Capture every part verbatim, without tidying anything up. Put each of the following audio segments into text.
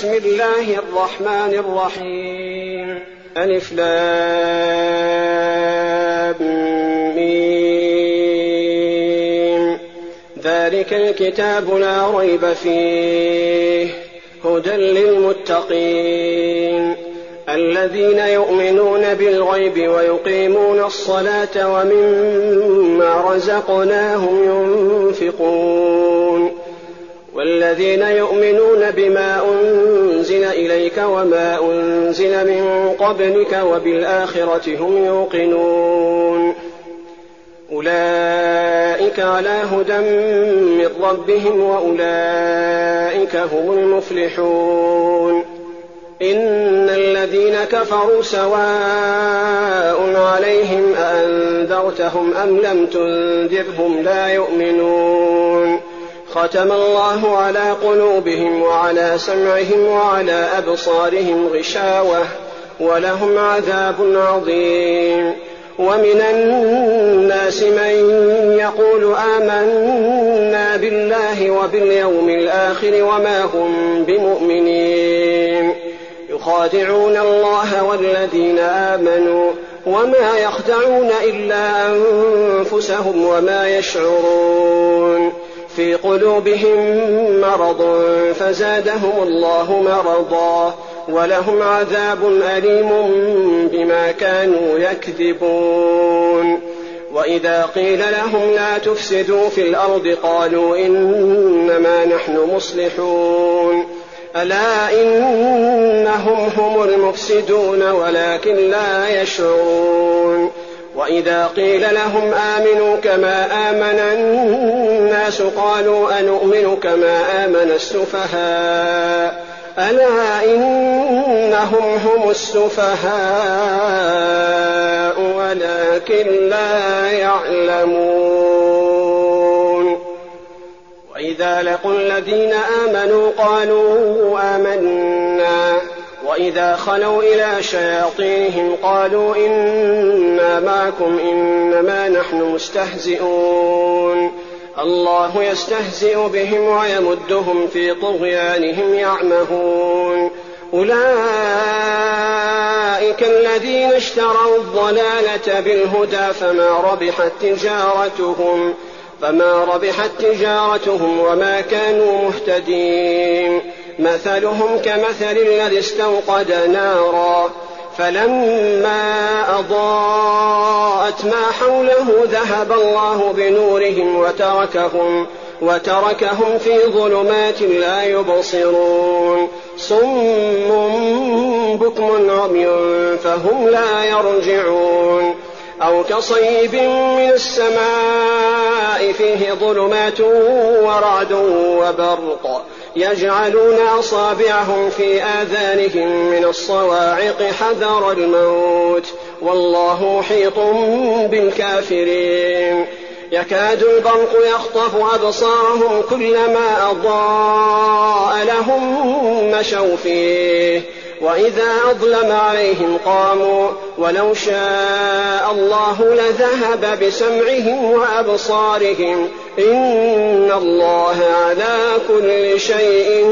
بسم الله الرحمن الرحيم ألف لام ميم ذلك الكتاب لا ريب فيه هدى للمتقين الذين يؤمنون بالغيب ويقيمون الصلاة ومما رزقناهم ينفقون والذين يؤمنون بما أنزل إليك وما أنزل من قبلك وبالآخرة هم يوقنون أولئك على هدى من ربهم وأولئك هم المفلحون إن الذين كفروا سواء عليهم أأنذرتهم أم لم تنذرهم لا يؤمنون ختم الله على قلوبهم وعلى سمعهم وعلى أبصارهم غشاوة ولهم عذاب عظيم ومن الناس من يقول آمنا بالله وباليوم الآخر وما هم بمؤمنين يخادعون الله والذين آمنوا وما يخدعون إلا أنفسهم وما يشعرون في قلوبهم مرض فزادهم الله مرضا ولهم عذاب أليم بما كانوا يكذبون وإذا قيل لهم لا تفسدوا في الأرض قالوا إنما نحن مصلحون ألا إنهم هم المفسدون ولكن لا يشعرون وإذا قيل لهم آمنوا كما آمن الناس قالوا أنؤمن كما آمن السفهاء ألا إنهم هم السفهاء ولكن لا يعلمون وإذا لقوا الذين آمنوا قالوا آمنا وإذا خلوا إلى شياطينهم قالوا إنا معكم إنما نحن مستهزئون الله يستهزئ بهم ويمدهم في طغيانهم يعمهون أولئك الذين اشتروا الضلالة بالهدى فما ربحت تجارتهم فما ربحت تجارتهم وما كانوا مهتدين مثلهم كمثل الذي استوقد نارا فلما أضاءت ما حوله ذهب الله بنورهم وتركهم, وتركهم في ظلمات لا يبصرون صم بكم عمي فهم لا يرجعون أو كصيب من السماء فيه ظلمات ورعد وبرق يجعلون أصابعهم في آذانهم من الصواعق حذر الموت والله محيط بالكافرين يكاد البرق يخطف أبصارهم كلما أضاء لهم مشوا فيه وإذا أظلم عليهم قاموا ولو شاء الله لذهب بسمعهم وأبصارهم إن الله على كل شيء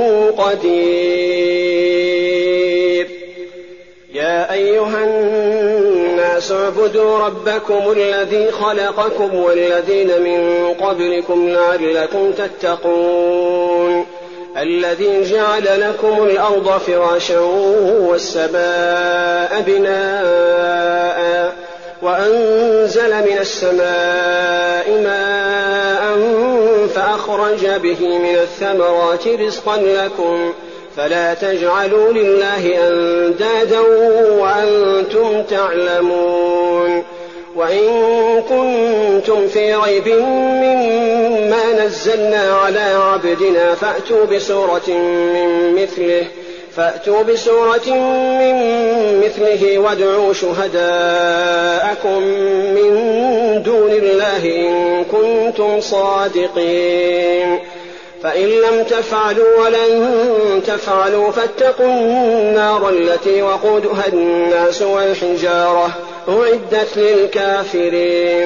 قدير يا أيها الناس اعبدوا ربكم الذي خلقكم والذين من قبلكم لعلكم تتقون الذي جعل لكم الأرض فراشا والسماء بناء وأنزل من السماء ماء فأخرج به من الثمرات رزقا لكم فلا تجعلوا لله أندادا وأنتم تعلمون وإن كنتم في ريب مما نزلنا على عبدنا فأتوا بسورة من مثله فأتوا بسورة من مثله وادعوا شهداءكم من دون الله إن كنتم صادقين فإن لم تفعلوا ولن تفعلوا فاتقوا النار التي وقودها الناس والحجارة أعدت للكافرين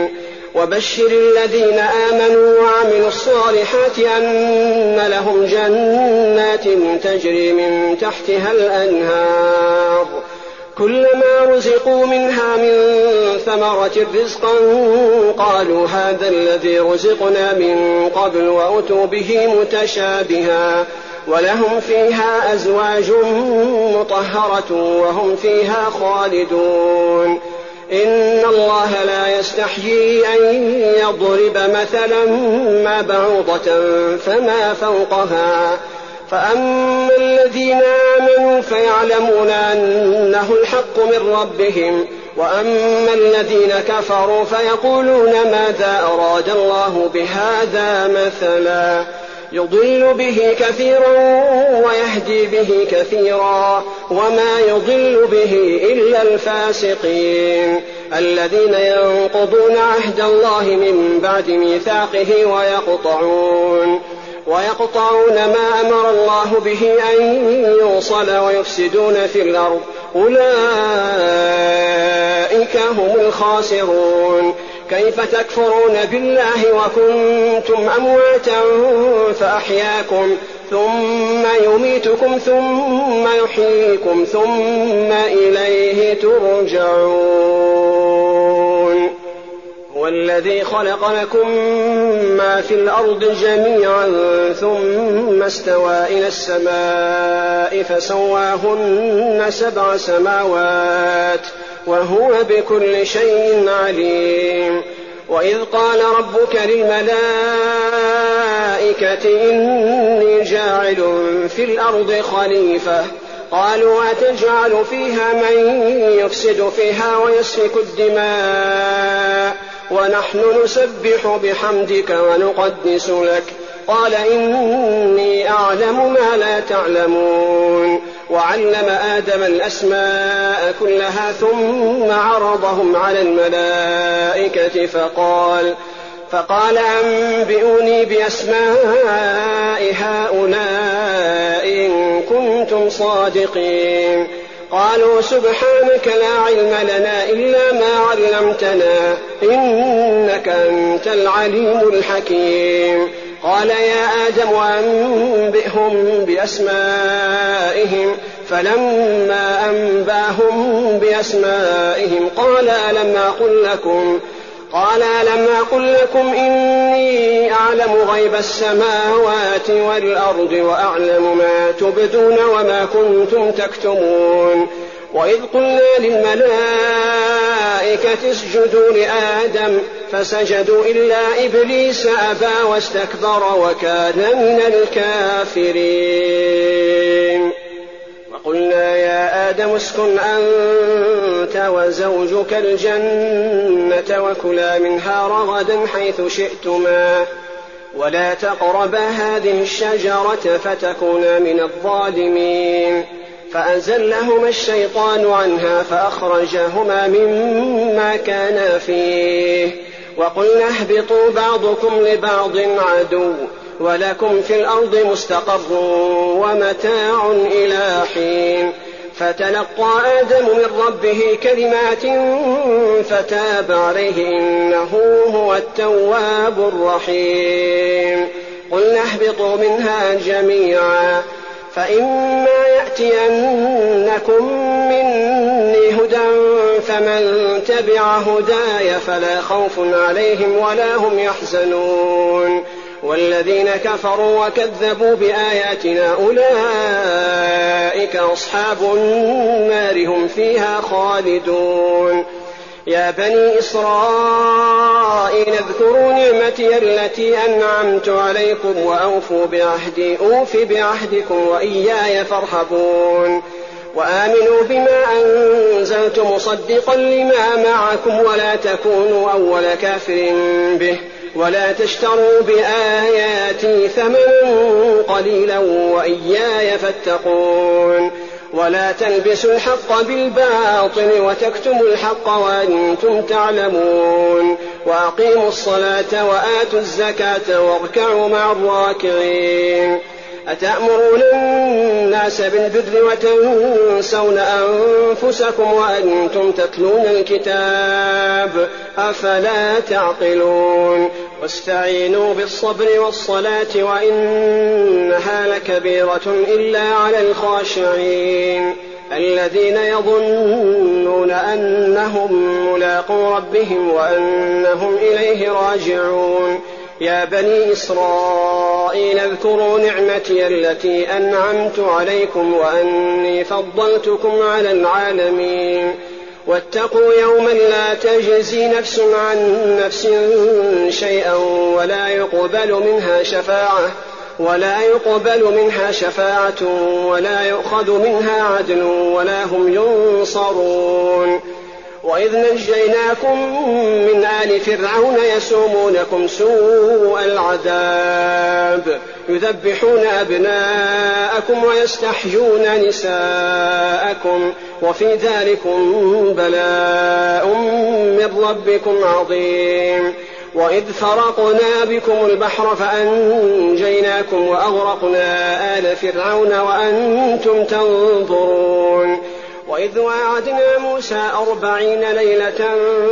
وبشر الذين آمنوا وعملوا الصالحات أن لهم جنات تجري من تحتها الأنهار كلما رزقوا منها من ثمرة رزقا قالوا هذا الذي رزقنا من قبل وأتوا به متشابها ولهم فيها أزواج مطهرة وهم فيها خالدون إن الله لا يستحيي أن يضرب مثلا ما بعوضة فما فوقها فأما الذين آمنوا فيعلمون أنه الحق من ربهم وأما الذين كفروا فيقولون ماذا أراد الله بهذا مثلا يضل به كثيرا ويهدي به كثيرا وما يضل به إلا الفاسقين الذين ينقضون عهد الله من بعد ميثاقه ويقطعون ويقطعون ما أمر الله به أن يوصل ويفسدون في الأرض أولئك هم الخاسرون كيف تكفرون بالله وكنتم أمواتا فأحياكم ثم يميتكم ثم يحييكم ثم إليه ترجعون والذي خلق لكم ما في الأرض جميعا ثم استوى إلى السماء فسواهن سبع سماوات وهو بكل شيء عليم وإذ قال ربك للملائكة إني جاعل في الأرض خليفة قالوا أتجعل فيها من يفسد فيها ويسفك الدماء ونحن نسبح بحمدك ونقدس لك قال إني أعلم ما لا تعلمون وعلم آدم الأسماء كلها ثم عرضهم على الملائكة فقال فقال أنبئوني بأسماء هؤلاء إن كنتم صادقين قالوا سبحانك لا علم لنا إلا ما علمتنا إنك أنت العليم الحكيم قال يا آدم أنبئهم بأسمائهم فلما أنباهم بأسمائهم قال ألم أقل لكم قال ألم أقل لكم إني أعلم غيب السماوات والأرض وأعلم ما تبدون وما كنتم تكتمون وإذ قلنا للملائكة اسجدوا لآدم فسجدوا إلا إبليس أبى واستكبر وكان من الكافرين وقلنا يا آدم اسكن أنت وزوجك الجنة وكلا منها رغدا حيث شئتما ولا تقربا هذه الشجرة فتكونا من الظالمين فأزلهما الشيطان عنها فأخرجهما مما كانا فيه وقلنا اهبطوا بعضكم لبعض عدو ولكم في الأرض مستقر ومتاع إلى حين فتلقى آدم من ربه كلمات فتاب عليه إنه هو التواب الرحيم قلنا اهبطوا منها جميعا فإما يأتينكم مني هدى فمن تبع هداي فلا خوف عليهم ولا هم يحزنون والذين كفروا وكذبوا بآياتنا أولئك أصحاب النار هم فيها خالدون يا بني إسرائيل اذكروا نعمتي التي أنعمت عليكم وأوفوا بعهدي أوف بعهدكم وإياي فارهبون وآمنوا بما أنزلت مصدقا لما معكم ولا تكونوا أول كافر به ولا تشتروا بآياتي ثمنا قليلا وإياي فاتقون ولا تلبسوا الحق بالباطل وتكتموا الحق وأنتم تعلمون وأقيموا الصلاة وآتوا الزكاة واركعوا مع الراكعين أتأمرون الناس بالبر وتنسون أنفسكم وأنتم تتلون الكتاب أفلا تعقلون واستعينوا بالصبر والصلاة وإنها لكبيرة إلا على الخاشعين الذين يظنون أنهم ملاقو ربهم وأنهم إليه راجعون يا بني إسرائيل اذكروا نعمتي التي أنعمت عليكم وأني فضلتكم على العالمين واتقوا يوما لا تجزي نفس عن نفس شيئا ولا يقبل منها شفاعة ولا يقبل منها شفاعة ولا يؤخذ منها عدل ولا هم ينصرون وإذ نجيناكم من آل فرعون يسومونكم سوء العذاب يذبحون أبناءكم ويستحيون نساءكم وفي ذلكم بلاء من ربكم عظيم وإذ فرقنا بكم البحر فأنجيناكم وأغرقنا آل فرعون وأنتم تنظرون وإذ واعدنا موسى أربعين ليلة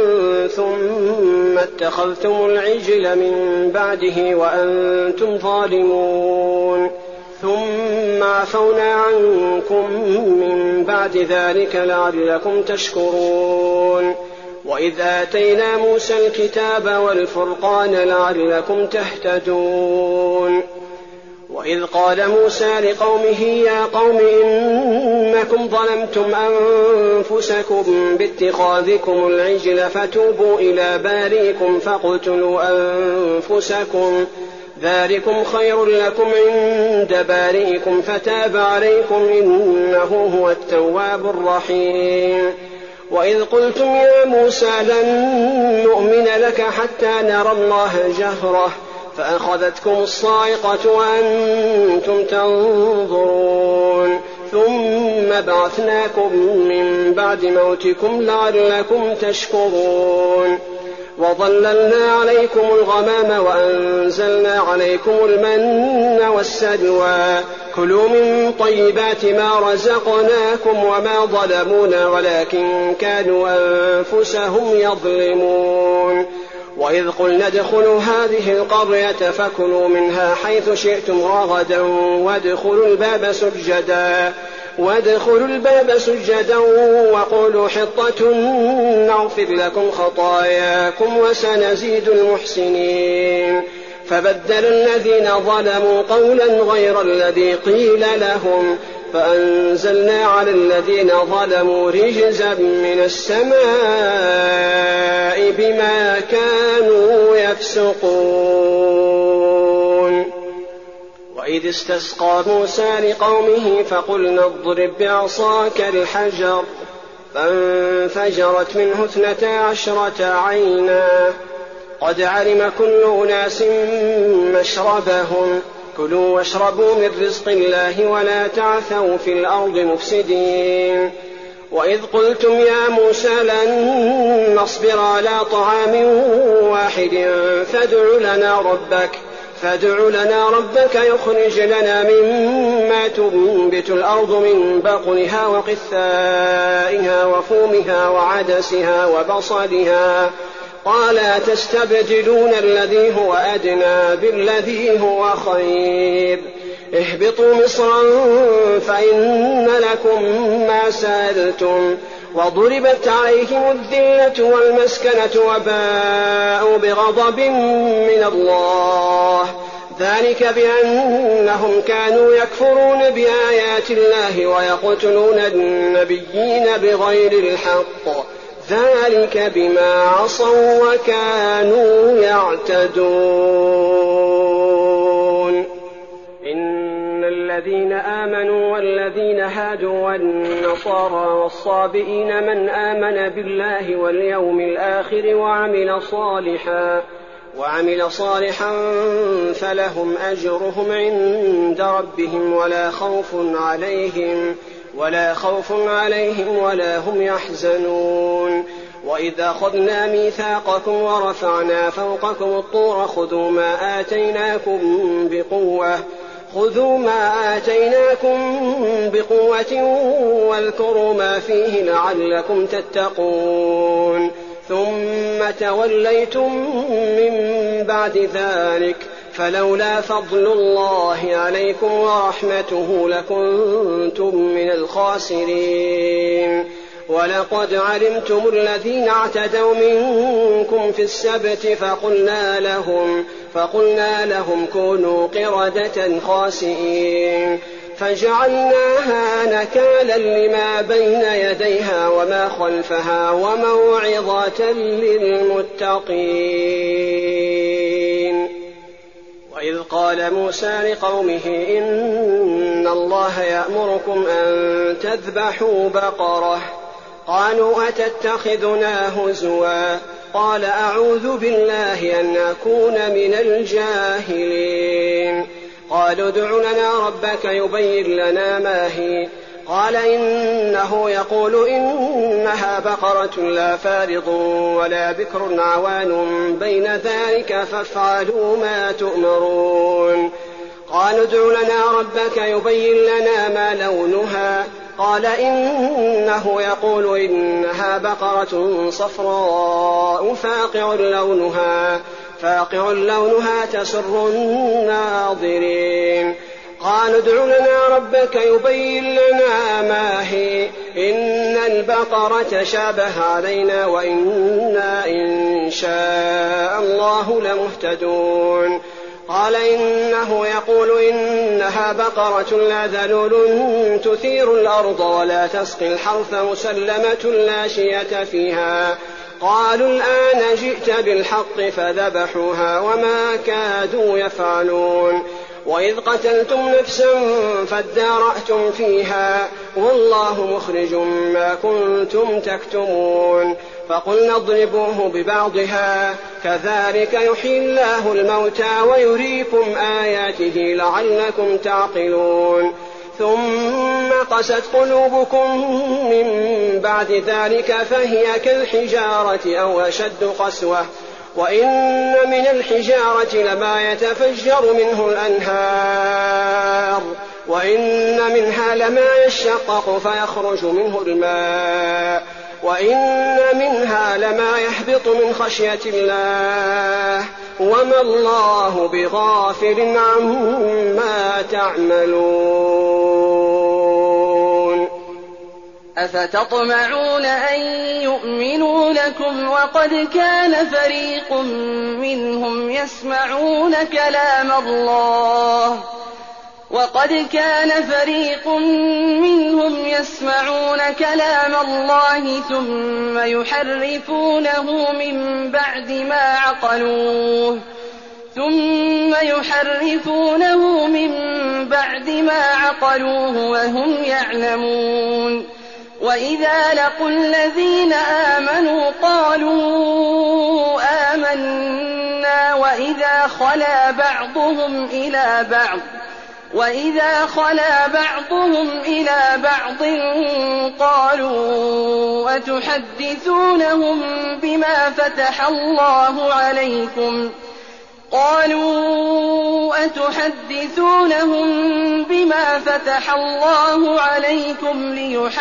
ثم اتخذتم العجل من بعده وأنتم ظالمون ثم عفونا عنكم من بعد ذلك لعلكم تشكرون وإذ آتينا موسى الكتاب والفرقان لعلكم تهتدون وإذ قال موسى لقومه يا قوم إنكم ظلمتم أنفسكم باتخاذكم العجل فتوبوا إلى بارئكم فاقتلوا أنفسكم ذلكم خير لكم عند بارئكم فتاب عليكم إنه هو التواب الرحيم وإذ قلتم يا موسى لن نؤمن لك حتى نرى الله جهرة فأخذتكم الصاعقة وأنتم تنظرون ثم بعثناكم من بعد موتكم لعلكم تشكرون وظللنا عليكم الغمام وأنزلنا عليكم المن والسلوى كلوا من طيبات ما رزقناكم وما ظلمونا ولكن كانوا أنفسهم يظلمون وإذ قلنا ادخلوا هذه القرية فكلوا منها حيث شئتم رغدا وادخلوا الباب سجدا وادخلوا الباب سجدا وقولوا حطة نغفر لكم خطاياكم وسنزيد المحسنين فبدل الذين ظلموا قولا غير الذي قيل لهم فأنزلنا على الذين ظلموا رجزا من السماء بما كانوا يفسقون وإذ استسقى موسى لقومه فقلنا اضرب بعصاك الحجر فانفجرت منه اثنتا عشرة عينا قد علم كل أناس مشربهم كلوا واشربوا من رزق الله ولا تعثوا في الأرض مفسدين وإذ قلتم يا موسى لن نصبر على طعام واحد فادع لنا ربك فادع لنا ربك يخرج لنا مما تنبت الأرض من بقلها وقثائها وفومها وعدسها وبصلها قال تستبدلون الذي هو أدنى بالذي هو خير اهبطوا مصرا فإن لكم ما سألتم وضربت عليهم الذلة والمسكنة وباءوا بغضب من الله ذلك بأنهم كانوا يكفرون بآيات الله ويقتلون النبيين بغير الحق ذلك بما عصوا وكانوا يعتدون إن الذين آمنوا والذين هادوا والنصارى والصابئين من آمن بالله واليوم الآخر وعمل صالحا وعمل صالحا فلهم أجرهم عند ربهم ولا خوف عليهم ولا خوف عليهم ولا هم يحزنون وإذا أخذنا ميثاقكم ورفعنا فوقكم الطور خذوا ما آتيناكم بقوة خذوا ما آتيناكم بقوة واذكروا ما فيه لعلكم تتقون ثم توليتم من بعد ذلك فلولا فضل الله عليكم ورحمته لكنتم من الخاسرين. ولقد علمتم الذين اعتدوا منكم في السبت فقلنا لهم, فقلنا لهم كونوا قردة خاسئين فجعلناها نكالا لما بين يديها وما خلفها وموعظة للمتقين. وإذ قال موسى لقومه إن الله يأمركم أن تذبحوا بقرة قالوا أتتخذنا هزوا قال أعوذ بالله أن أكون من الجاهلين. قالوا ادع لنا ربك يبين لنا ما هي قال إنه يقول إنها بقرة لا فارض ولا بكر عوان بين ذلك فافعلوا ما تؤمرون. قالوا ادع لنا ربك يبين لنا ما لونها قال إنه يقول إنها بقرة صفراء فاقع لونها, فاقع لونها تسر الناظرين. قالوا ادع لنا ربك يبين لنا ما هي إن البقرة شابه علينا وإنا إن شاء الله لمهتدون. قال إنه يقول إنها بقرة لا ذلول تثير الأرض ولا تسقي الحرث مسلمة لا شية فيها. قالوا الآن جئت بالحق فذبحوها وما كادوا يفعلون. وإذ قتلتم نفسا فادارأتم فيها والله مخرج ما كنتم تكتمون. فقلنا اضربوه ببعضها كذلك يحيي الله الموتى ويريكم آياته لعلكم تعقلون. ثم قست قلوبكم من بعد ذلك فهي كالحجارة أو أشد قسوة وإن من الحجارة لما يتفجر منه الأنهار وإن منها لما يشقق فيخرج منه الماء وإن منها لما يهبط من خشية الله وما الله بغافل عما تعملون. أفتطمعون أن يؤمنوا لكم وقد كان فريق منهم يسمعون كلام الله وقد كان فريق منهم يسمعون كلام الله ثم يحرفونه من بعد ما عقلوه ثم يحرفونه من بعد ما عقلوه وهم يعلمون. وإذا لقوا الذين آمنوا قالوا آمنا وإذا خلا بعضهم إلى بعض وإذا خلا بعضهم إلى بعض قالوا أتحدثونهم بما فتح الله عليكم قالوا أتحدثونهم بما فتح الله عليكم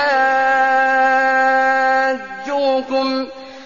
ليحاجوكم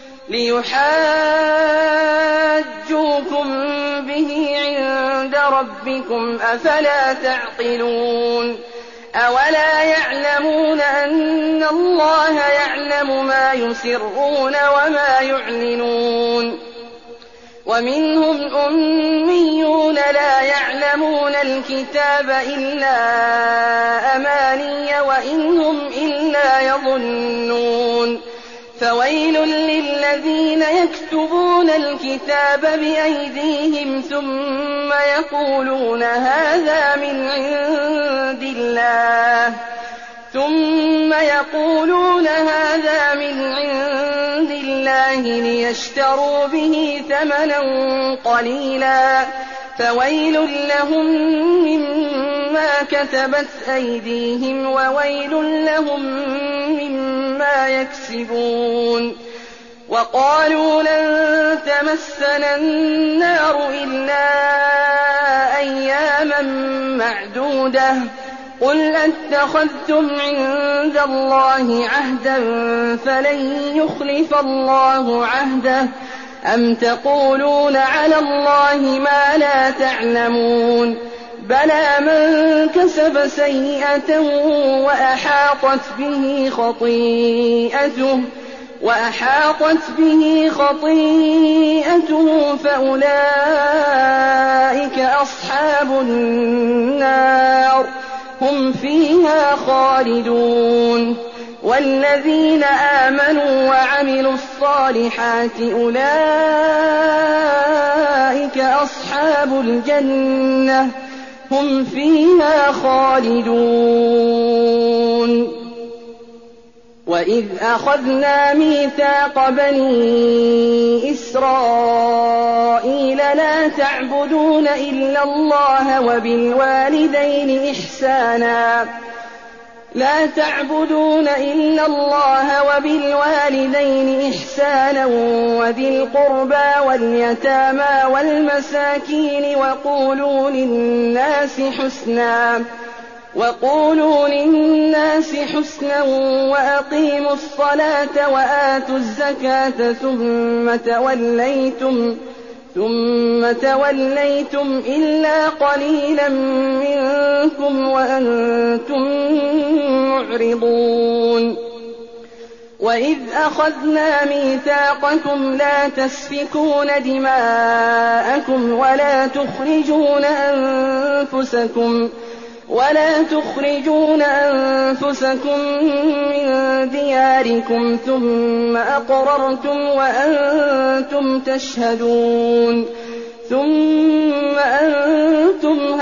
ليحاجوكم به عند ربكم أفلا تعقلون. أولا يعلمون أن الله يعلم ما يسرون وما يعلنون. ومنهم أميون لا يعلمون الكتاب إلا أماني وإن هم إلا يظنون. فويل للذين يكتبون الكتاب بأيديهم ثم يقولون هذا من عند الله ثم يقولون هذا من عند الله ليشتروا به ثمنا قليلا فويل لهم مما كتبت أيديهم وويل لهم مما يكسبون. وقالوا لن تمسنا النار إلا أياما معدودة. قل أتخذتم عند الله عهدا فلن يخلف الله عهده أم تقولون على الله ما لا تعلمون. بلى من كسب سيئة وأحاطت به خطيئته وأحاطت به خطيئته فأولئك أصحاب النار هم فيها خالدون. والذين آمنوا وعملوا الصالحات أولئك أصحاب الجنة هم فيها خالدون. وإذ أخذنا ميثاق بني إسرائيل لا تعبدون إلا الله وبالوالدين إحسانا لا تعبدون إلا الله وبالوالدين إحسانا وذي القربى واليتامى والمساكين وقولوا للناس حسنا وقولوا للناس حسنا وأقيموا الصلاة وآتوا الزكاة ثم توليتم ثم توليتم إلا قليلا منكم وأنتم معرضون. وإذ أخذنا ميثاقكم لا تسفكون دماءكم ولا تخرجون أنفسكم ولا تخرجون أنفسكم من دياركم ثم أقررتم وأنتم تشهدون. ثم أنتم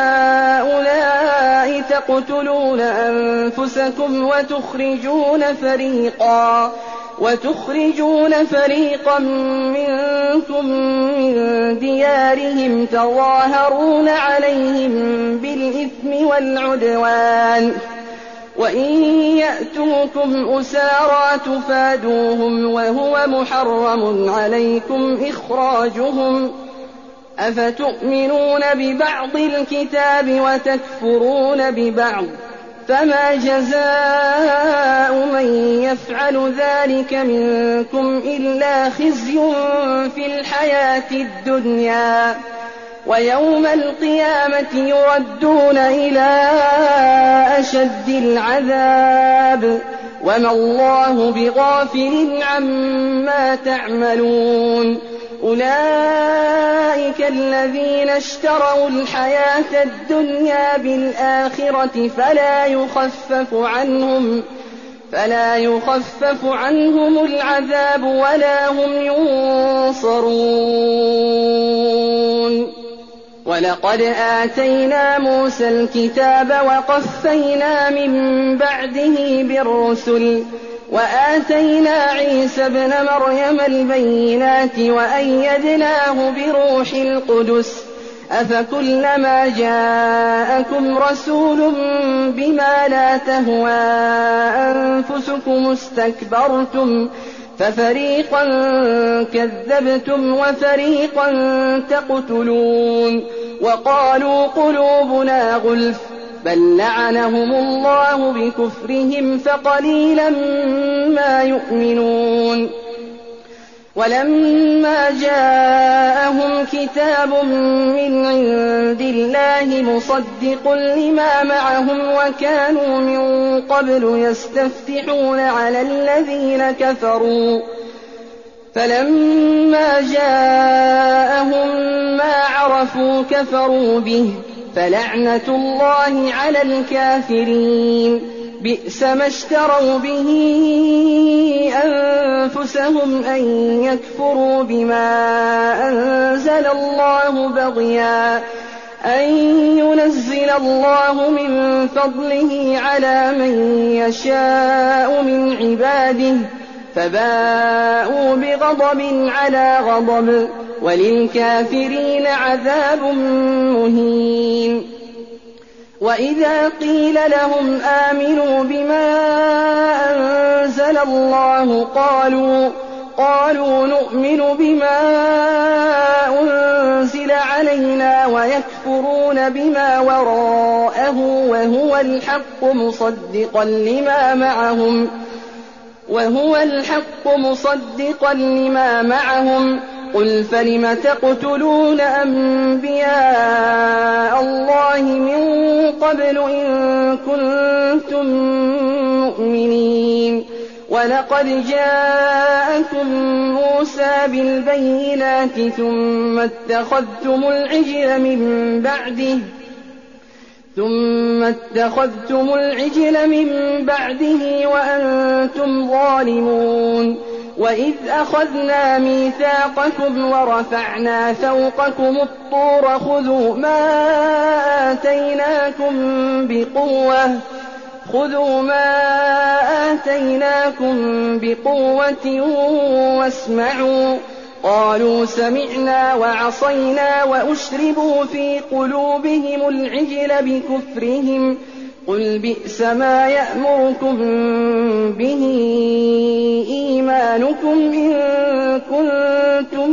هؤلاء تقتلون أنفسكم وتخرجون فريقا وتخرجون فريقا منكم من ديارهم تظاهرون عليهم بالإثم والعدوان وإن يأتوكم أسارى تفادوهم وهو محرم عليكم إخراجهم أفتؤمنون ببعض الكتاب وتكفرون ببعض فما جزاء من يفعل ذلك منكم إلا خزي في الحياة الدنيا ويوم القيامة يردون إلى أشد العذاب وما الله بغافل عما تعملون. أولئك الذين اشتروا الحياة الدنيا بالآخرة فلا يخفف عنهم فلا يخفف عنهم العذاب ولا هم ينصرون. ولقد آتينا موسى الكتاب وقفينا من بعده بالرسل وآتينا عيسى ابن مريم البينات وأيدناه بروح القدس أفكلما جاءكم رسول بما لا تهوى أنفسكم استكبرتم ففريقا كذبتم وفريقا تقتلون وقالوا قلوبنا غلف بل لعنهم الله بكفرهم فقليلا ما يؤمنون. ولما جاءهم كتاب من عند الله مصدق لما معهم وكانوا من قبل يستفتحون على الذين كفروا فلما جاءهم ما عرفوا كفروا به فلعنة الله على الكافرين. بئس ما اشتروا به أنفسهم أن يكفروا بما أنزل الله بغيا أن ينزل الله من فضله على من يشاء من عباده فباءوا بغضب على غضب وللكافرين عذاب مهين. وإذا قيل لهم آمنوا بما أنزل الله قالوا قالوا نؤمن بما أنزل علينا ويكفرون يكفرون بما وراءه وهو الحق مصدقا لما معهم وهو الحق مصدقا لما معهم قل فلم تقتلون أنبياء الله من قبل إن كنتم مؤمنين ولقد جاءكم موسى بالبينات ثم اتخذتم العجل من بعده ثم اتخذتم العجل من بعده وأنتم ظالمون وإذ أخذنا ميثاقكم ورفعنا فوقكم الطور خذوا ما آتيناكم بقوة خذوا ما آتيناكم بقوة واسمعوا قالوا سمعنا وعصينا وأشربوا في قلوبهم العجل بكفرهم قل بئس ما يأمركم به إيمانكم إن كنتم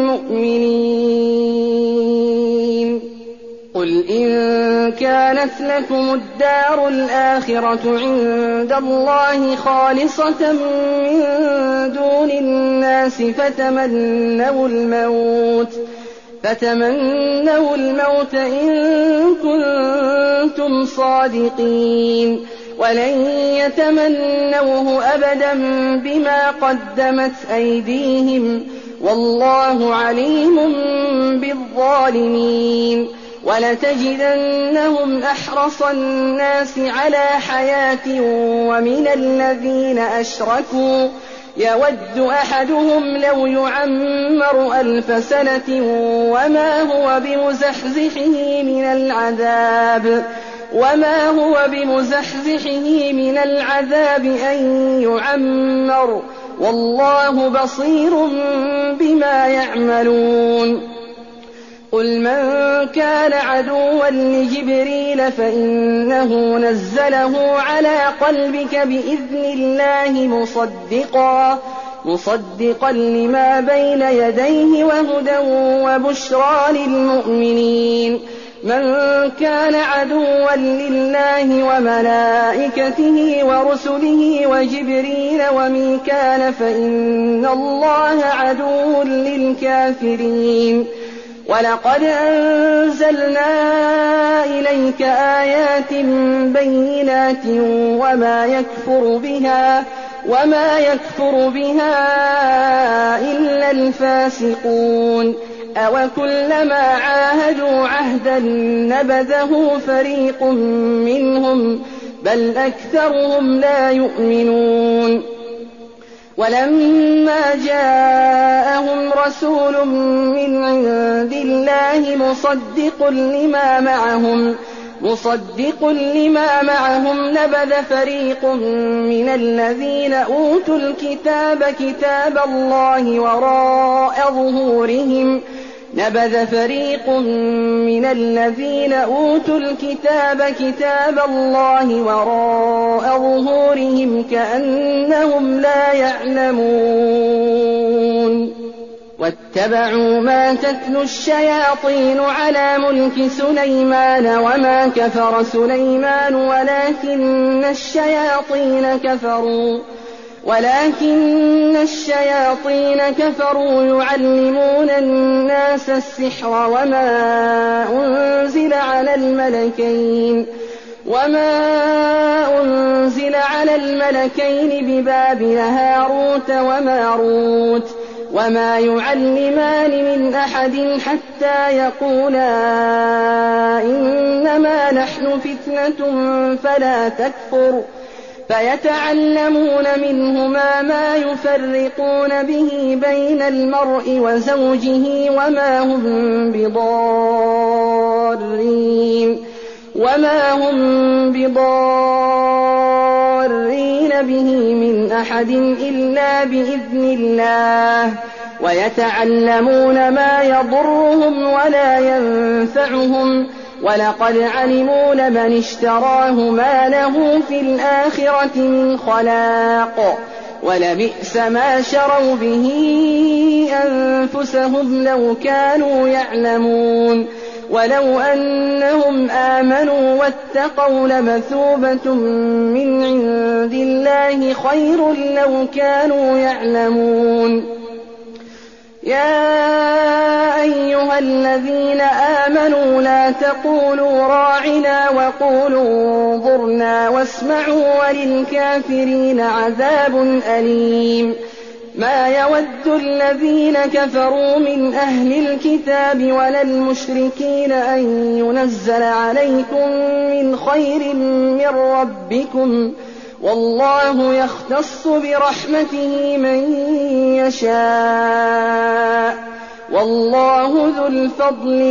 مؤمنين قل إن كانت لكم الدار الآخرة عند الله خالصة من دون الناس فتمنوا الموت فتمنوا الموت إن كنتم صادقين ولن يتمنوه أبدا بما قدمت أيديهم والله عليم بالظالمين ولتجدنهم أحرص الناس على حياة ومن الذين أشركوا يود أحدهم لو يعمر ألف سنة وما هو بمزحزحه من العذاب وما هو بمزحزحه من العذاب أن يعمر والله بصير بما يعملون قل من كان عدوا لجبريل فإنه نزله على قلبك بإذن الله مصدقا مصدقا لما بين يديه وهدى وبشرى للمؤمنين من كان عدوا لله وملائكته ورسله وجبريل وميكال فإن الله عدو للكافرين ولقد أنزلنا إليك آيات بينات وما يكفر بها وما يكفر بها إلا الفاسقون أوكلما عاهدوا عهدا نبذه فريق منهم بل أكثرهم لا يؤمنون ولما جاءهم رسول من عند الله مصدق لما معهم مصدق لما معهم نبذ فريق من الذين أوتوا الكتاب كتاب الله وراء ظهورهم نبذ فريق من الذين أوتوا الكتاب كتاب الله وراء ظهورهم كأنهم لا يعلمون واتبعوا ما تتلو الشياطين على ملك سليمان وما كفر سليمان ولكن الشياطين كفروا ولكن الشياطين كفروا يعلمون الناس السحر وما أنزل على الملكين وما أنزل على الملكين ببابل هاروت وماروت وما يعلمان من أحد حتى يقولا إنما نحن فتنة فلا تكفر فيتعلمون منهما ما يفرقون به بين المرء وزوجه وما هم بضارين وما هم بضارين به من أحد إلا بإذن الله ويتعلمون ما يضرهم ولا ينفعهم ولقد علموا لمن اشتراه ما له في الآخرة من خلاق ولبئس ما شروا به أنفسهم لو كانوا يعلمون ولو أنهم آمنوا واتقوا لمثوبة من عند الله خير لو كانوا يعلمون. يا أيها الذين آمنوا لا تقولوا راعنا وقولوا انظرنا واسمعوا وللكافرين عذاب أليم. ما يود الذين كفروا من أهل الكتاب ولا المشركين أن ينزل عليكم من خير من ربكم، والله يختص برحمته من يشاء، والله ذو الفضل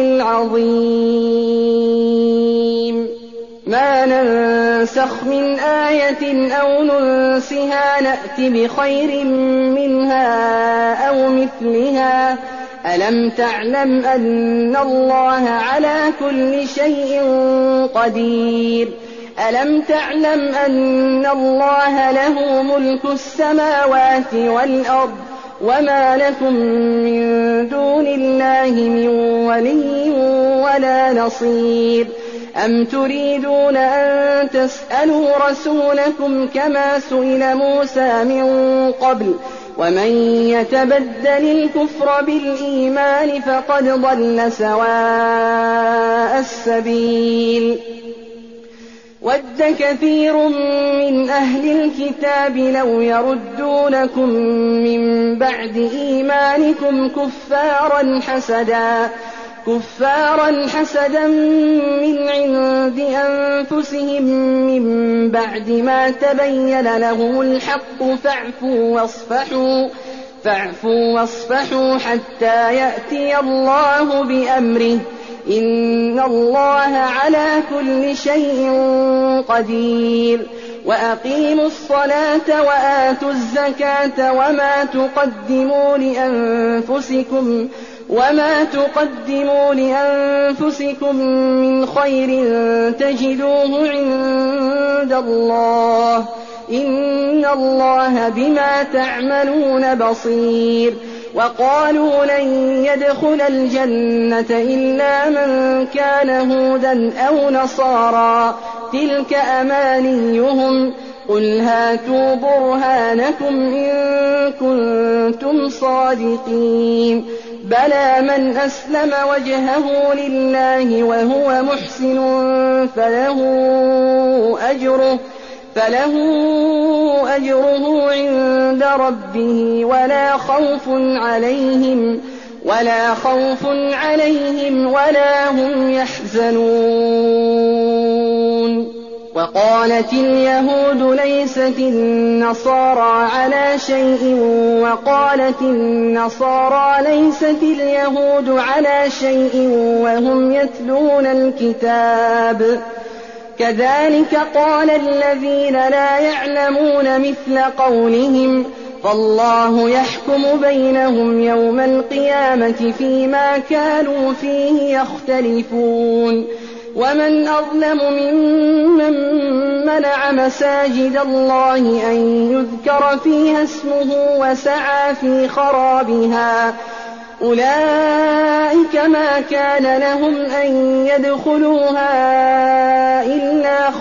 العظيم. ما ننسخ من آية أو ننسها نأت بخير منها أو مثلها. ألم تعلم أن الله على كل شيء قدير؟ ألم تعلم أن الله له ملك السماوات والأرض وما لكم من دون الله من ولي ولا نصير؟ أم تريدون أن تسألوا رسولكم كما سئل موسى من قبل؟ ومن يتبدل الكفر بالإيمان فقد ضل سواء السبيل. ود كثير من أهل الكتاب لو يردونكم من بعد إيمانكم كفارا حسدا كفارا حسدا من عند أنفسهم من بعد ما تبين لهم الحق فاعفوا واصفحوا فاعفوا واصفحوا حتى يأتي الله بأمره، إن الله على كل شيء قدير. وأقيموا الصلاة وآتوا الزكاة وما تقدموا لأنفسكم وما تقدموا لأنفسكم من خير تجدوه عند الله، إن الله بما تعملون بصير. وقالوا لن يدخل الجنة إلا من كان هودا أو نصارى، تلك أمانيهم، قل هاتوا برهانكم إن كنتم صادقين. بلى من أسلم وجهه لله وهو محسن فله أجره فله أجره عند ربه ولا خوف عليهم ولا خوف عليهم ولا هم يحزنون. وقالت اليهود ليست النصارى على شيء وقالت النصارى ليست اليهود على شيء وهم يتلون الكتاب، كذلك قال الذين لا يعلمون مثل قولهم، فالله يحكم بينهم يوم القيامة فيما كانوا فيه يختلفون. ومن أظلم ممن منع مساجد الله أن يذكر فيها اسمه وسعى في خرابها، أولئك ما كان لهم أن يدخلوها إلا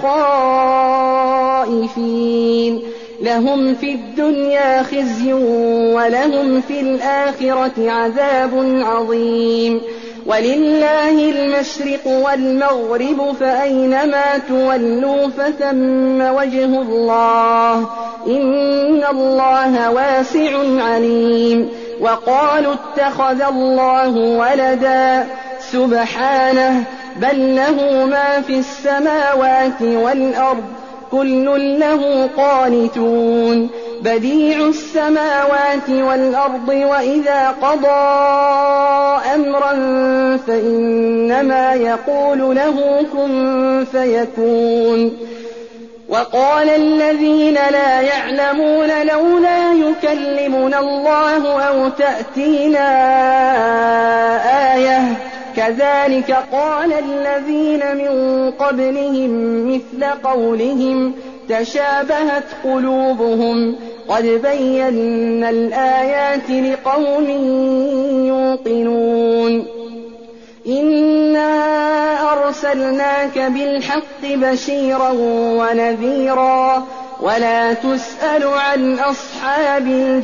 خائفين، لهم في الدنيا خزي ولهم في الآخرة عذاب عظيم. ولله المشرق والمغرب فأينما تولوا فثم وجه الله، إن الله واسع عليم. وقالوا اتخذ الله ولدا، سبحانه، بل له ما في السماوات والأرض، كل له قانتون. بديع السماوات والأرض، وإذا قضى أمرا فإنما يقول له كن فيكون. وقال الذين لا يعلمون لولا يكلمنا الله أو تأتينا آية، كذلك قال الذين من قبلهم مثل قولهم تشابهت قلوبهم، قد بينا الآيات لقوم يوقنون. إنا أرسلناك بالحق بشيرا ونذيرا ولا تسأل عن أصحاب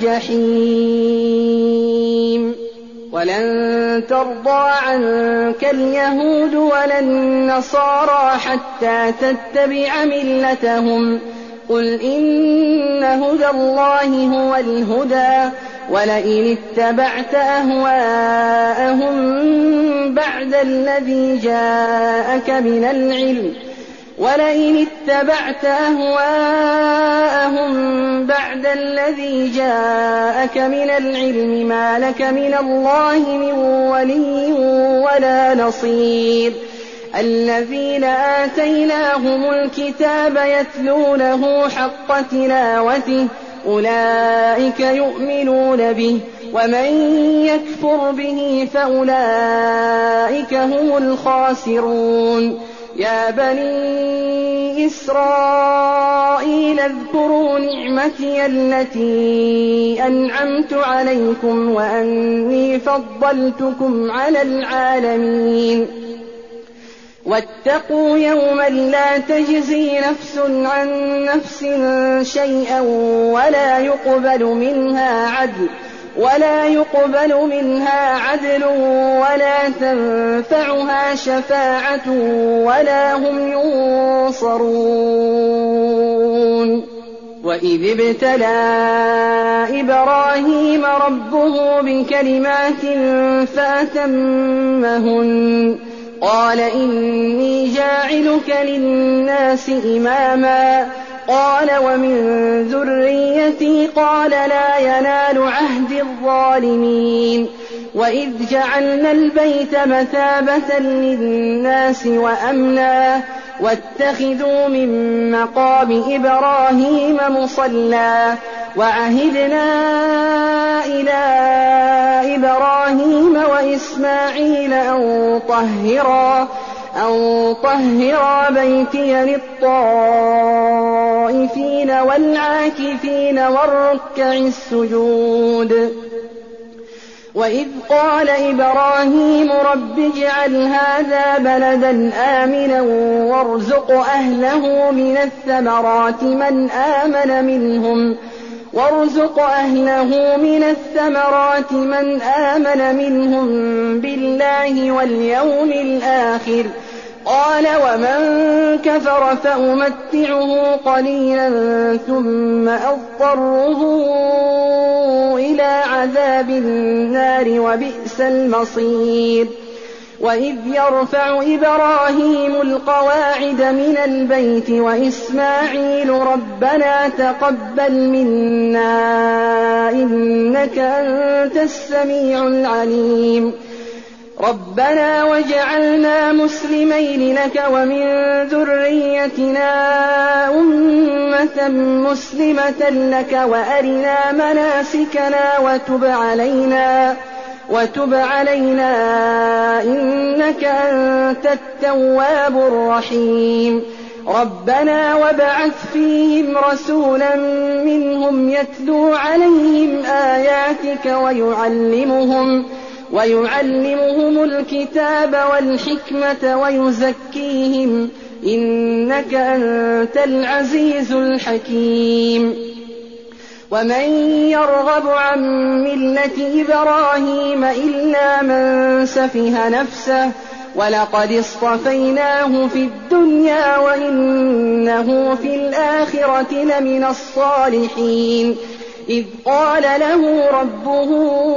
الجحيم ولن ترضى عنك اليهود ولا النصارى حتى تتبع ملتهم قل إن هدى الله هو الهدى ولئن اتبعت أهواءهم بعد الذي جاءك من العلم ولئن اتبعت أهواءهم بعد الذي جاءك من العلم ما لك من الله من ولي ولا نصير الذين آتيناهم الكتاب يتلونه حق تلاوته أولئك يؤمنون به ومن يكفر به فأولئك هم الخاسرون يا بني إسرائيل اذكروا نعمتي التي أنعمت عليكم وأني فضلتكم على العالمين واتقوا يوما لا تجزي نفس عن نفس شيئا ولا يقبل منها عدل ولا يقبل منها عدل ولا تنفعها شفاعة ولا هم ينصرون وإذ ابتلى إبراهيم ربه بكلمات فأتمهن قال إني جاعلك للناس إماما قال ومن ذريتي قال لا ينال عهد الظالمين وإذ جعلنا البيت مثابة للناس وأمنا واتخذوا من مقام إبراهيم مصلى وعهدنا إلى إبراهيم وإسماعيل أن طهرا أن طهرا بيتي للطائفين والعاكفين والركع السجود وإذ قال إبراهيم رب اجعل هذا بلدا آمنا وارزق أهله من الثمرات من آمن منهم وارزق أهله من الثمرات من آمن منهم بالله واليوم الآخر قال ومن كفر فأمتعه قليلا ثم أضطره إلى عذاب النار وبئس المصير وإذ يرفع إبراهيم القواعد من البيت وإسماعيل ربنا تقبل منا إنك أنت السميع العليم ربنا وجعلنا مسلمين لك ومن ذريتنا أمة مسلمة لك وأرنا مناسكنا وتب علينا وتب علينا إنك أنت التواب الرحيم ربنا وابعث فيهم رسولا منهم يتلو عليهم آياتك ويعلمهم ويعلمهم الكتاب والحكمة ويزكيهم إنك أنت العزيز الحكيم ومن يرغب عن ملة إبراهيم إلا من سفه نفسه ولقد اصطفيناه في الدنيا وإنه في الآخرة لمن الصالحين إذ قال له ربه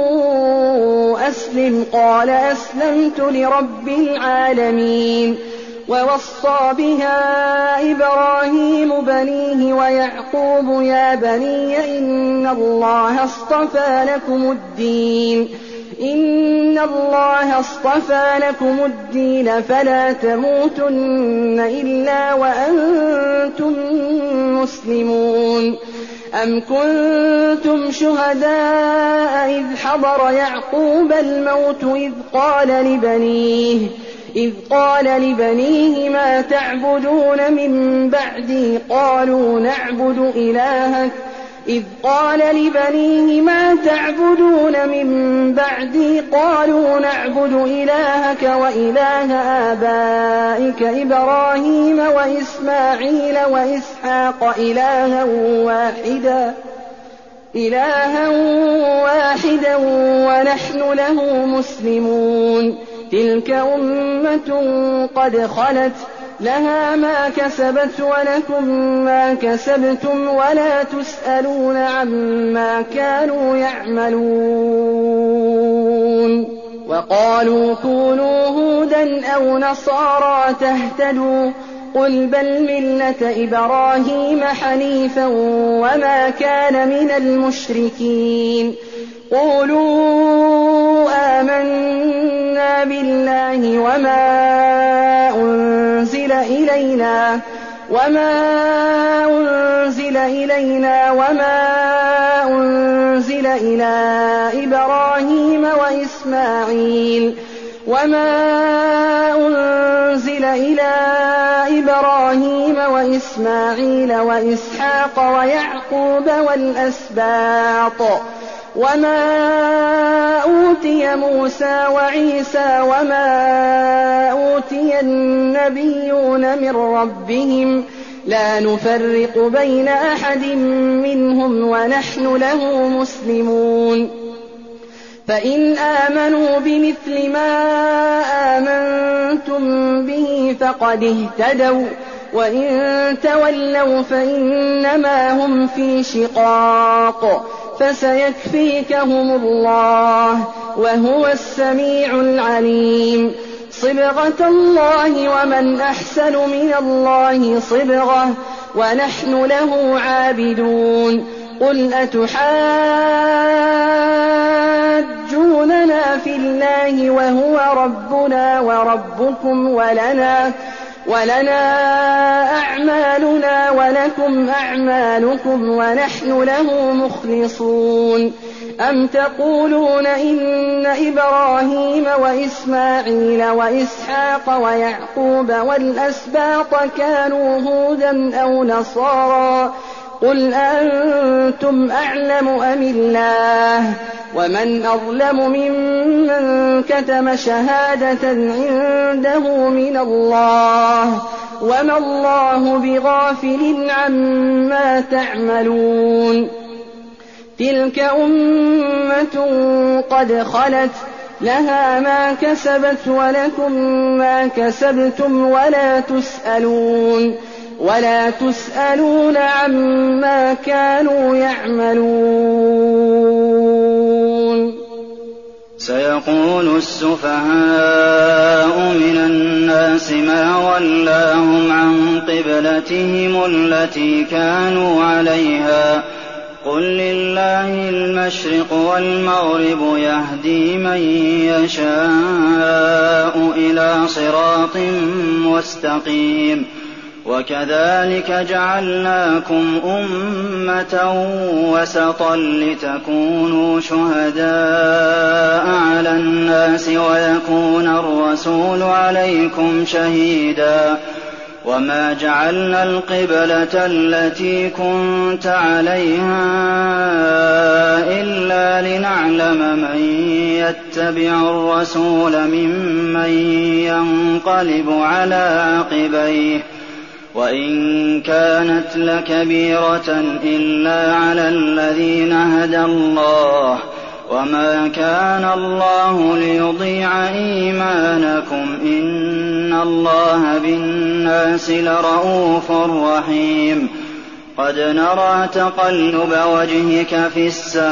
أسلم قال أسلمت لرب العالمين ووصى بها إبراهيم بنيه ويعقوب يا بني إن الله اصطفى لكم الدين إن الله اصطفى لكم الدين فلا تموتن إلا وأنتم مسلمون أم كنتم شهداء إذ حضر يعقوب الموت إذ قال لبنيه إذ قال لبنيه ما تعبدون من بعدي قالوا نعبد إلهك إذ قال لبنيه ما تعبدون من بعدي قالوا نعبد إلهك وإله آبائك إبراهيم وإسماعيل وإسحاق إلها واحدا إلها واحدا ونحن له مسلمون تلك أمة قد خلت لها ما كسبت ولكم ما كسبتم ولا تسألون عما كانوا يعملون وقالوا كونوا هودا أو نصارى تهتدوا قل بل ملة إبراهيم حنيفا وما كان من المشركين قولوا آمنا بالله وما أنزل إلينا وما أنزل إلينا وما أنزل إلى إبراهيم وإسماعيل وما أنزل إلى إبراهيم وإسماعيل وإسحاق ويعقوب والأسباط وما أوتي موسى وعيسى وما أوتي النبيون من ربهم لا نفرق بين أحد منهم ونحن له مسلمون فإن آمنوا بمثل ما آمنتم به فقد اهتدوا وإن تولوا فإنما هم في شقاق فسيكفيكهم الله وهو السميع العليم صبغة الله ومن أحسن من الله صبغة ونحن له عابدون قل أتحاجوننا في الله وهو ربنا وربكم ولنا ولنا أعمالنا ولكم أعمالكم ونحن له مخلصون أم تقولون إن إبراهيم وإسماعيل وإسحاق ويعقوب والأسباط كانوا هودا أو نصارى قل أنتم أعلم أم الله ومن أظلم ممن كتم شهادة عنده من الله وما الله بغافل عما تعملون تلك أمة قد خلت لها ما كسبت ولكم ما كسبتم ولا تسألون ولا تسألون عما كانوا يعملون سيقول السفهاء من الناس ما ولاهم عن قبلتهم التي كانوا عليها قل لله المشرق والمغرب يهدي من يشاء إلى صراط مستقيم وكذلك جعلناكم أمة وسطا لتكونوا شهداء على الناس ويكون الرسول عليكم شهيدا وما جعلنا القبلة التي كنت عليها إلا لنعلم من يتبع الرسول ممن ينقلب على عقبيه وإن كانت لكبيرة إلا على الذين هدى الله وما كان الله ليضيع إيمانكم إن الله بالناس لرءوف رحيم قد نرى تقلب وجهك في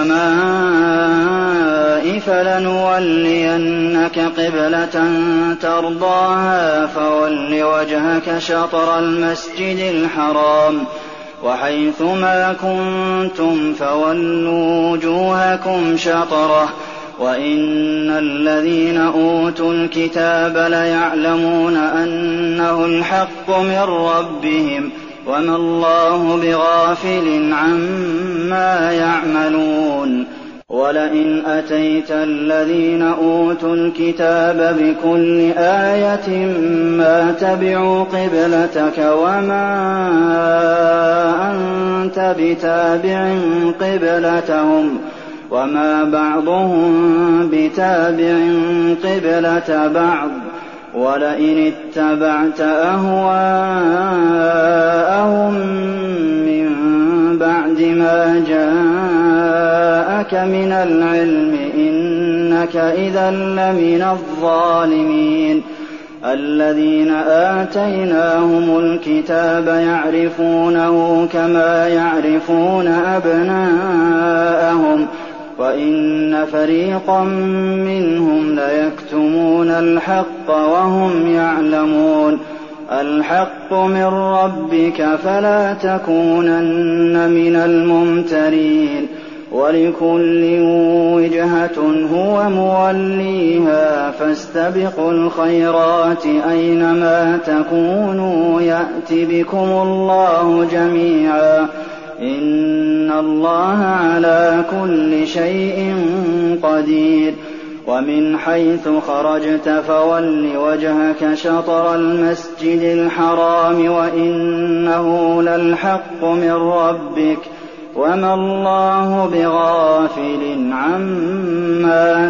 السماء فلنولينك قبلة ترضاها فول وجهك شطر المسجد الحرام وحيث ما كنتم فولوا وجوهكم شطره وإن الذين أوتوا الكتاب ليعلمون أنه الحق من ربهم وما الله بغافل عما يعملون وَلَئِنْ أَتَيْتَ الَّذِينَ أُوتُوا الْكِتَابَ بِكُلِّ آيَةٍ مَّا تَبِعُوا قِبْلَتَكَ وَمَا أَنتَ بِتَابِعٍ قِبْلَتَهُمْ وَمَا بَعْضُهُم بِتَابِعٍ قِبْلَةَ بَعْضٍ ۚ وَلَئِنِ اتَّبَعْتَ أَهْوَاءَهُم مِّن بَعْدِ مَا جَاءَكَ مِنَ الْعِلْمِ إِنَّكَ إِذًا لَّمِنَ الظَّالِمِينَ الَّذِينَ آتَيْنَاهُمُ الْكِتَابَ يَعْرِفُونَهُ كَمَا يَعْرِفُونَ أَبْنَاءَهُمْ ۖ وَإِنَّ فَرِيقًا مِّنْهُمْ لَيَكْتُمُونَ الْحَقَّ وَهُمْ يَعْلَمُونَ الْحَقُّ مِن رَّبِّكَ فَلَا تَكُونَنَّ مِنَ الْمُمْتَرِينَ وَلِكُلٍّ وِجْهَةٌ هُوَ مُوَلِّيهَا فَاسْتَبِقُوا الْخَيْرَاتِ أَيْنَمَا تَكُونُوا يَأْتِ بِكُمُ اللَّهُ جَمِيعًا ۚ إِنَّ اللَّهَ عَلَىٰ كُلِّ شَيْءٍ قَدِيرٌ وَمِنْ حَيْثُ خَرَجْتَ فَوَلِّ وَجْهَكَ شَطْرَ الْمَسْجِدِ الْحَرَامِ وَإِنَّهُ لَلْحَقُّ مِن رَّبِّكَ وَمَا اللَّهُ بِغَافِلٍ عَمَّا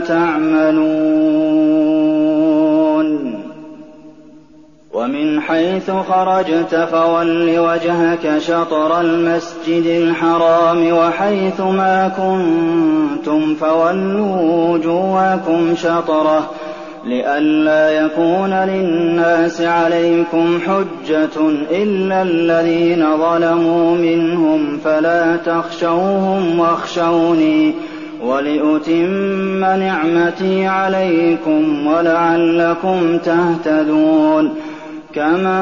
تَعْمَلُونَ وَمِنْ حَيْثُ خَرَجْتَ فَوَلِّ وَجْهَكَ شَطْرَ الْمَسْجِدِ الْحَرَامِ وَحَيْثُ مَا كُنتُمْ فَوَلُّوا وُجُوهَكُمْ شَطْرَهُ ۗ لِئَلَّا يَكُونَ لِلنَّاسِ عَلَيْكُمْ حُجَّةٌ إِلَّا الَّذِينَ ظَلَمُوا مِنْهُمْ فَلَا تَخْشَوْهُمْ وَاخْشَوْنِي وَلِأُتِمَّ نِعْمَتِي عَلَيْكُمْ وَلَعَلَّكُمْ تَهْتَدُونَ كَمَا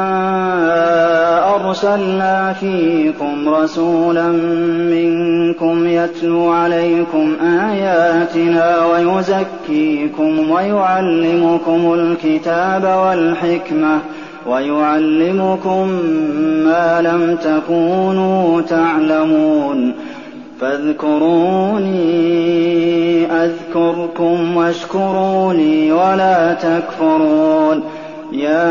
أَرْسَلْنَا فِيكُمْ رَسُولًا مِّنكُمْ يَتْلُو عَلَيْكُمْ آيَاتِنَا وَيُزَكِّيكُمْ وَيُعَلِّمُكُمُ الْكِتَابَ وَالْحِكْمَةَ وَيُعَلِّمُكُم مَّا لَمْ تَكُونُوا تَعْلَمُونَ فاذكروني أذكركم واشكروا لي ولا تكفرون يا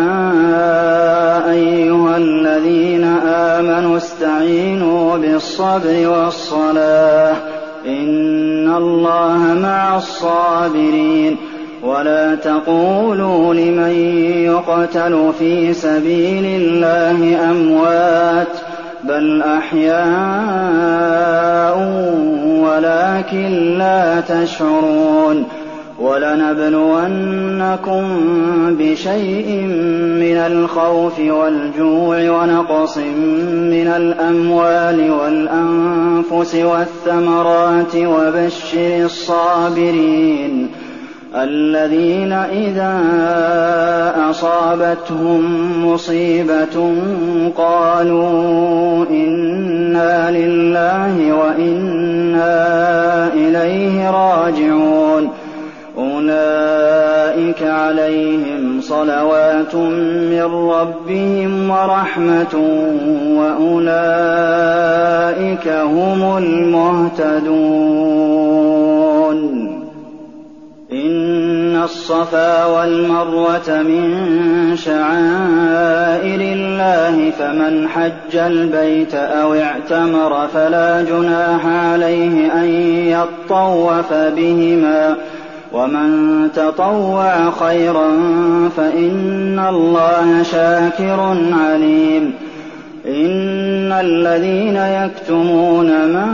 أيها الذين آمنوا استعينوا بالصبر والصلاة إن الله مع الصابرين ولا تقولوا لمن يقتل في سبيل الله أموات بل أحياء ولكن لا تشعرون ولنبلونكم بشيء من الخوف والجوع ونقص من الأموال والأنفس والثمرات وبشر الصابرين الذين إذا أصابتهم مصيبة قالوا إنا لله وإنا إليه راجعون أولئك عليهم صلوات من ربهم ورحمة وأولئك هم المهتدون إن الصفا والمروة من شعائر الله فمن حج البيت أو اعتمر فلا جناح عليه أن يطوف بهما ومن تطوع خيرا فإن الله شاكر عليم إن الذين يكتمون ما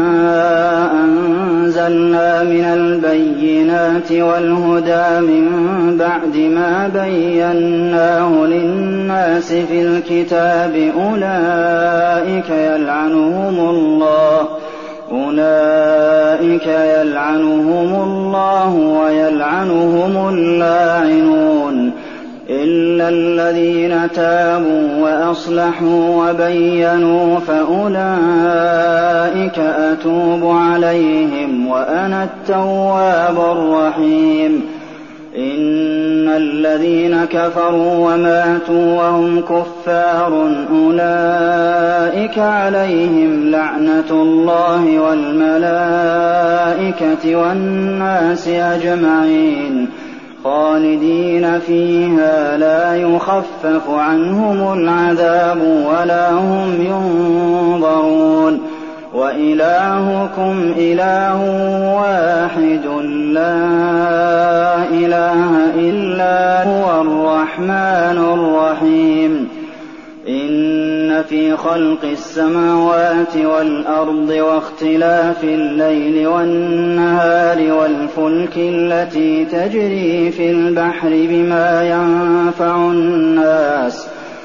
أنزلنا من البينات والهدى من بعد ما بيناه للناس في الكتاب أولئك يلعنهم الله أولئك يلعنهم الله ويلعنهم اللاعنون إلا الذين تابوا وأصلحوا وبينوا فأولئك أتوب عليهم وأنا التواب الرحيم إن الذين كفروا وماتوا وهم كفار أولئك عليهم لعنة الله والملائكة والناس أجمعين خالدين فيها لا يخفف عنهم العذاب ولا هم ينظرون وإلهكم إله واحد لا إله إلا هو الرحمن الرحيم إن في خلق السماوات والأرض واختلاف الليل والنهار والفلك التي تجري في البحر بما ينفع الناس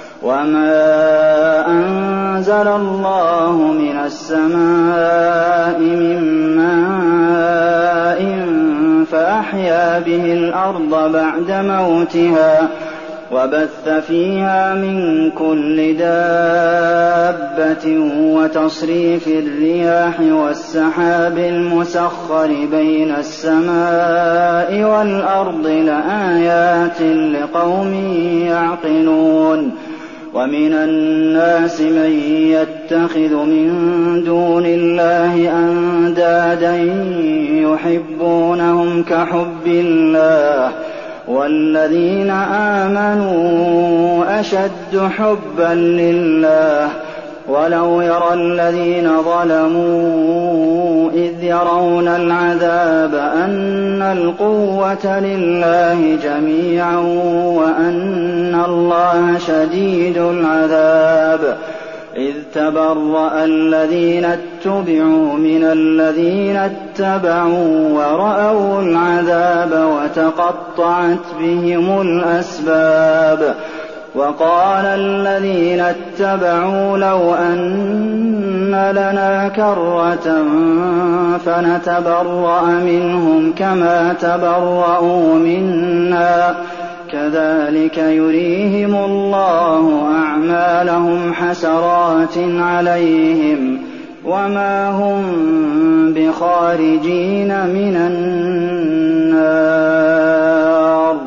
وما أنزل الله من السماء من ماء فأحيا به الأرض بعد موتها وبث فيها من كل دابة وتصريف الرياح والسحاب المسخر بين السماء والأرض لآيات لقوم يعقلون ومن الناس من يتخذ من دون الله أندادا يحبونهم كحب الله والذين آمنوا أشد حبا لله ولو يرى الذين ظلموا إذ يرون العذاب أن القوة لله جميعا وأن الله شديد العذاب إذ تبرأ الذين اتبعوا من الذين اتبعوا ورأوا العذاب وتقطعت بهم الأسباب وقال الذين اتبعوا لو أن لنا كرة فنتبرأ منهم كما تبرأوا منا كذلك يريهم الله أعمالهم حسرات عليهم وما هم بخارجين من النار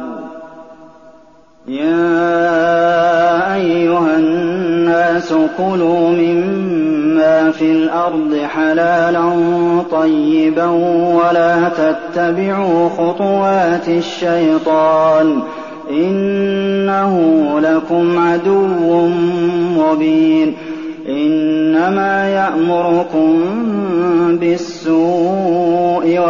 يا أيها الناس كلوا مما في الأرض حلالا طيبا ولا تتبعوا خطوات الشيطان إنه لكم عدو مبين إنما يأمركم بالسوء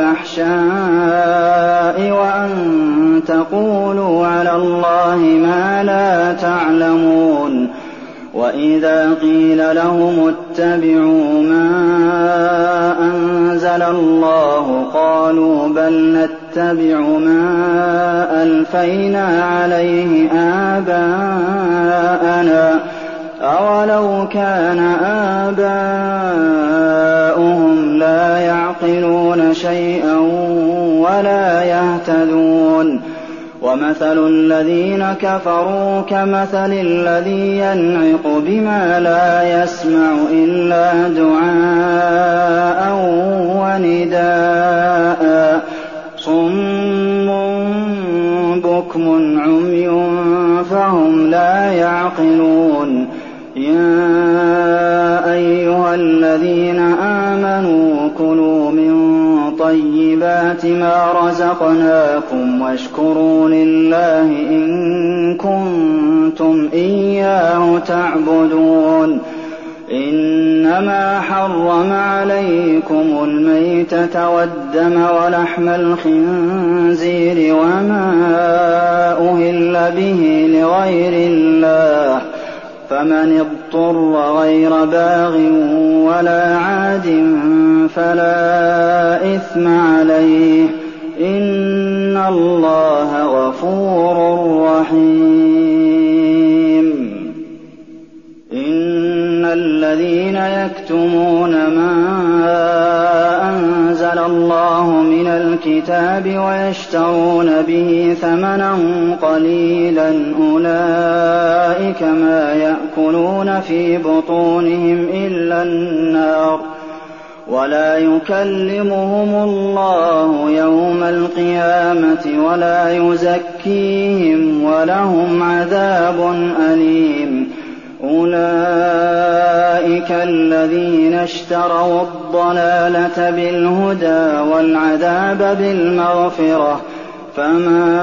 والفحشاء وأن تقولوا على الله ما لا تعلمون وإذا قيل لهم اتبعوا ما أنزل الله قالوا بل نتبع ما ألفينا عليه آباءنا أولو كان آباؤهم لا يعقلون شيئا ولا يهتدون ومثل الذين كفروا كمثل الذي ينعق بما لا يسمع إلا دعاء ونداء صم بكم عمي فهم لا يعقلون يا أيها الذين آمنوا كلوا من طيبات ما رزقناكم واشكروا لله إن كنتم إياه تعبدون إنما حرم عليكم الميتة والدم ولحم الخنزير وما أهل به لغير الله فمن اضطر غير باغ ولا عاد فلا إثم عليه إن الله غفور رحيم إن الذين يكتمون ما أنزل الله من الكتاب ويشترون به ثمنا قليلا أولئك ما يأكلون في بطونهم إلا النار ولا يكلمهم الله يوم القيامة ولا يزكيهم ولهم عذاب أليم أولئك الذين اشتروا الضلالة بالهدى والعذاب بالمغفرة فما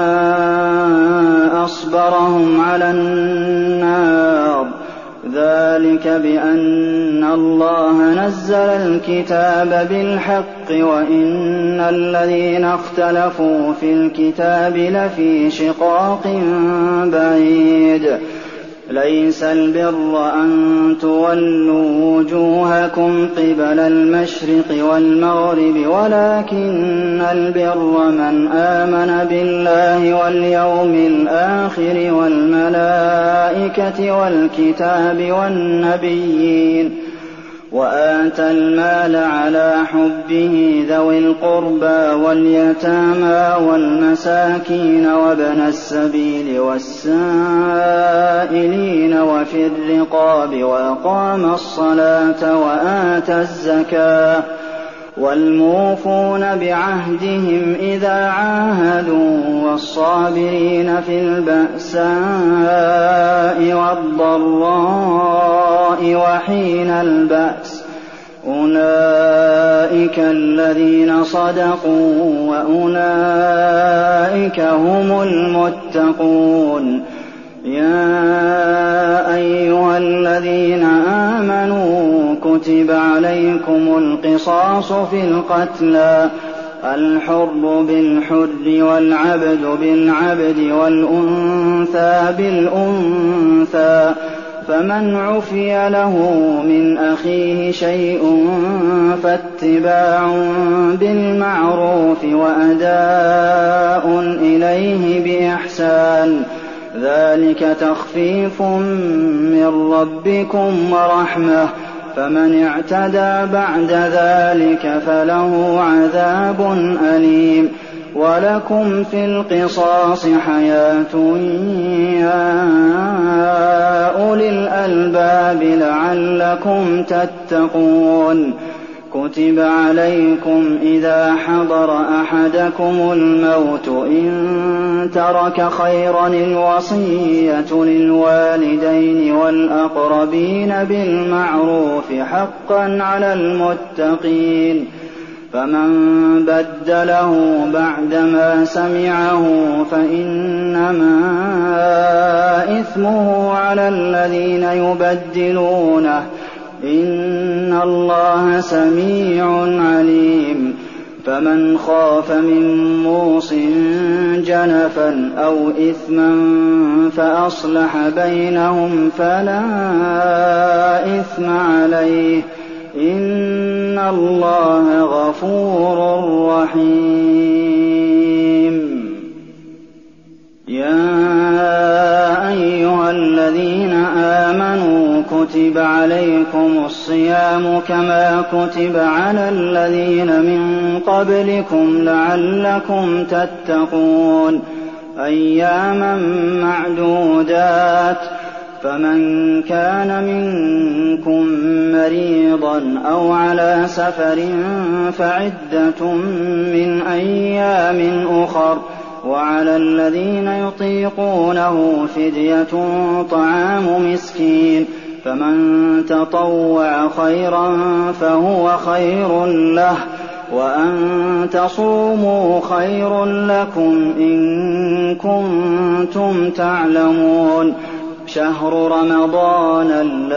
أصبرهم على النار ذلك بأن الله نزل الكتاب بالحق وإن الذين اختلفوا في الكتاب لفي شقاق بعيد ليس البر أن تولوا وجوهكم قبل المشرق والمغرب ولكن البر من آمن بالله واليوم الآخر والملائكة والكتاب والنبيين وآتى المال على حبه ذوي القربى واليتامى والمساكين وابن السبيل والسائلين وفي الرقاب وأقام الصلاة وآتى الزكاة والموفون بعهدهم إذا عاهدوا والصابرين في البأساء والضراء وحين البأس أولئك الذين صدقوا وأولئك هم المتقون يا أيها الذين آمنوا كتب عليكم القصاص في القتلى الحر بالحر والعبد بالعبد والأنثى بالأنثى فمن عفي له من أخيه شيء فاتباع بالمعروف وأداء إليه بإحسان ذلك تخفيف من ربكم ورحمة فمن اعتدى بعد ذلك فله عذاب أليم ولكم في القصاص حياة يا أولي الألباب لعلكم تتقون كتب عليكم إذا حضر أحدكم الموت إن ترك خيرا الوصية للوالدين والأقربين بالمعروف حقا على المتقين فمن بدله بعدما سمعه فإنما إثمه على الذين يبدلونه إن الله سميع عليم فمن خاف من موص جنفا أو إثما فأصلح بينهم فلا إثم عليه إن الله غفور رحيم يا أيها الذين آمنوا كتب عليكم الصيام كما كتب على الذين من قبلكم لعلكم تتقون أياما معدودات فمن كان منكم مريضا أو على سفر فعدة من أيام أخر وعلى الذين يطيقونه فدية طعام مسكين فمن تطوع خيرا فهو خير له وأن تصوموا خير لكم إن كنتم تعلمون شهر رمضان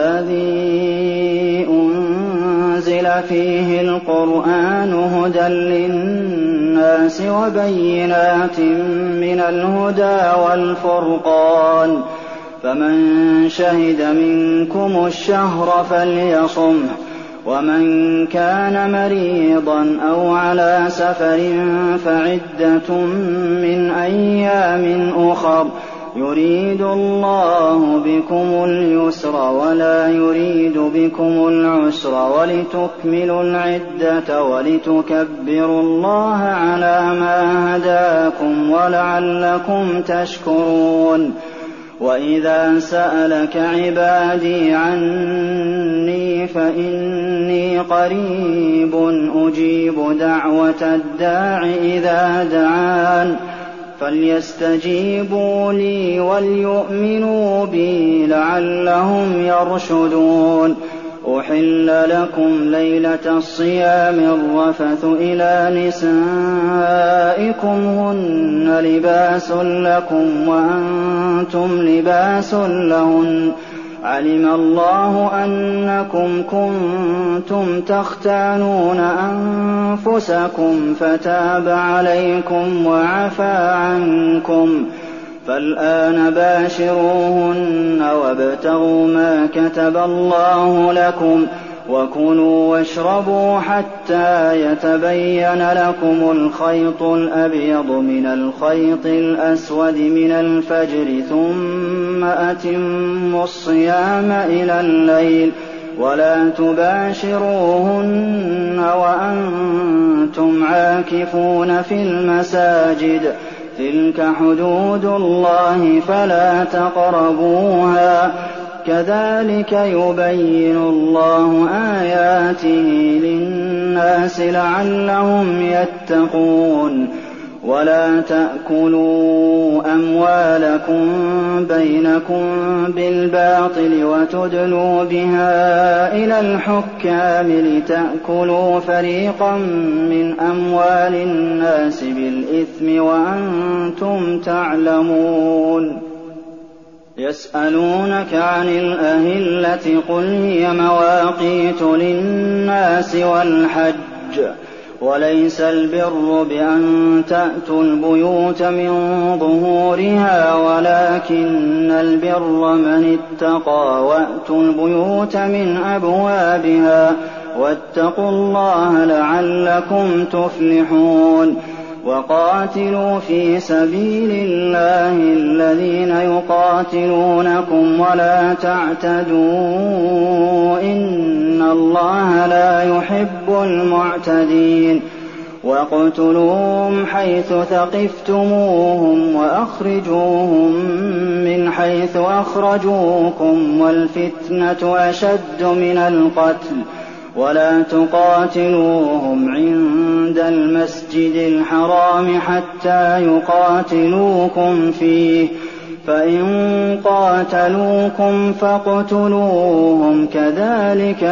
الذي أنزل فيه القرآن هدى للناس وبينات من الهدى والفرقان فمن شهد منكم الشهر فليصمه ومن كان مريضا أو على سفر فعدة من أيام أخر يريد الله بكم اليسر ولا يريد بكم العسر ولتكملوا العدة ولتكبروا الله على ما هداكم ولعلكم تشكرون وَإِذَا سَأَلَكَ عِبَادِي عَنِّي فَإِنِّي قَرِيبٌ أُجِيبُ دَعْوَةَ الدَّاعِ إِذَا دَعَانِ فَلْيَسْتَجِيبُوا لِي وَلْيُؤْمِنُوا بِي لَعَلَّهُمْ يَرْشُدُونَ أُحِلَّ لَكُمْ لَيْلَةَ الصِّيَامِ الرَّفَثُ إِلَىٰ نِسَائِكُمْ هُنَّ لِبَاسٌ لَّكُمْ وَأَنتُمْ لِبَاسٌ لَّهُنَّ عَلِمَ اللَّهُ أَنَّكُمْ كُنتُمْ تَخْتَانُونَ أَنفُسَكُمْ فَتَابَ عَلَيْكُمْ وَعَفَا عَنكُمْ فَالْآنَ بَاشِرُوهُنَّ وَابْتَغُوا مَا كَتَبَ اللَّهُ لَكُمْ وَكُلُوا وَاشْرَبُوا حَتَّىٰ يَتَبَيَّنَ لَكُمُ الْخَيْطُ الْأَبْيَضُ مِنَ الْخَيْطِ الْأَسْوَدِ مِنَ الْفَجْرِ ثُمَّ أَتِمُّوا الصِّيَامَ إِلَى اللَّيْلِ وَلَا تُبَاشِرُوهُنَّ وَأَنتُمْ عَاكِفُونَ فِي الْمَسَاجِدِ ۗ تِلْكَ حُدُودُ اللَّهِ فَلَا تَقْرَبُوهَا ۗ كَذَٰلِكَ يُبَيِّنُ اللَّهُ آيَاتِهِ لِلنَّاسِ لَعَلَّهُمْ يَتَّقُونَ وَلَا تَأْكُلُوا أَمْوَالَكُم بَيْنَكُم بِالْبَاطِلِ وَتُدْلُوا بِهَا إِلَى الْحُكَّامِ لِتَأْكُلُوا فَرِيقًا مِّنْ أَمْوَالِ النَّاسِ بِالْإِثْمِ وَأَنتُمْ تَعْلَمُونَ يَسْأَلُونَكَ عَنِ الْأَهِلَّةِ قُلْ هِيَ مَوَاقِيتُ لِلنَّاسِ وَالْحَجِّ ۗ وَلَيْسَ الْبِرُّ بِأَن تَأْتُوا الْبُيُوتَ مِن ظُهُورِهَا وَلَٰكِنَّ الْبِرَّ مَنِ اتَّقَىٰ ۗ وَأْتُوا الْبُيُوتَ مِنْ أَبْوَابِهَا ۚ وَاتَّقُوا اللَّهَ لَعَلَّكُمْ تُفْلِحُونَ وَقَاتِلُوا فِي سَبِيلِ اللَّهِ الَّذِينَ يُقَاتِلُونَكُمْ وَلَا تَعْتَدُوا ۚ إِنَّ اللَّهَ لَا يُحِبُّ الْمُعْتَدِينَ وَاقْتُلُوهُمْ حَيْثُ ثَقِفْتُمُوهُمْ وَأَخْرِجُوهُم مِّنْ حَيْثُ أَخْرَجُوكُمْ ۚ وَالْفِتْنَةُ أَشَدُّ مِنَ الْقَتْلِ ۚ وَلَا تُقَاتِلُوهُمْ عِندَ الْمَسْجِدِ الْحَرَامِ حَتَّىٰ يُقَاتِلُوكُمْ فِيهِ ۖ فَإِن قَاتَلُوكُمْ فَاقْتُلُوهُمْ ۗ كَذَٰلِكَ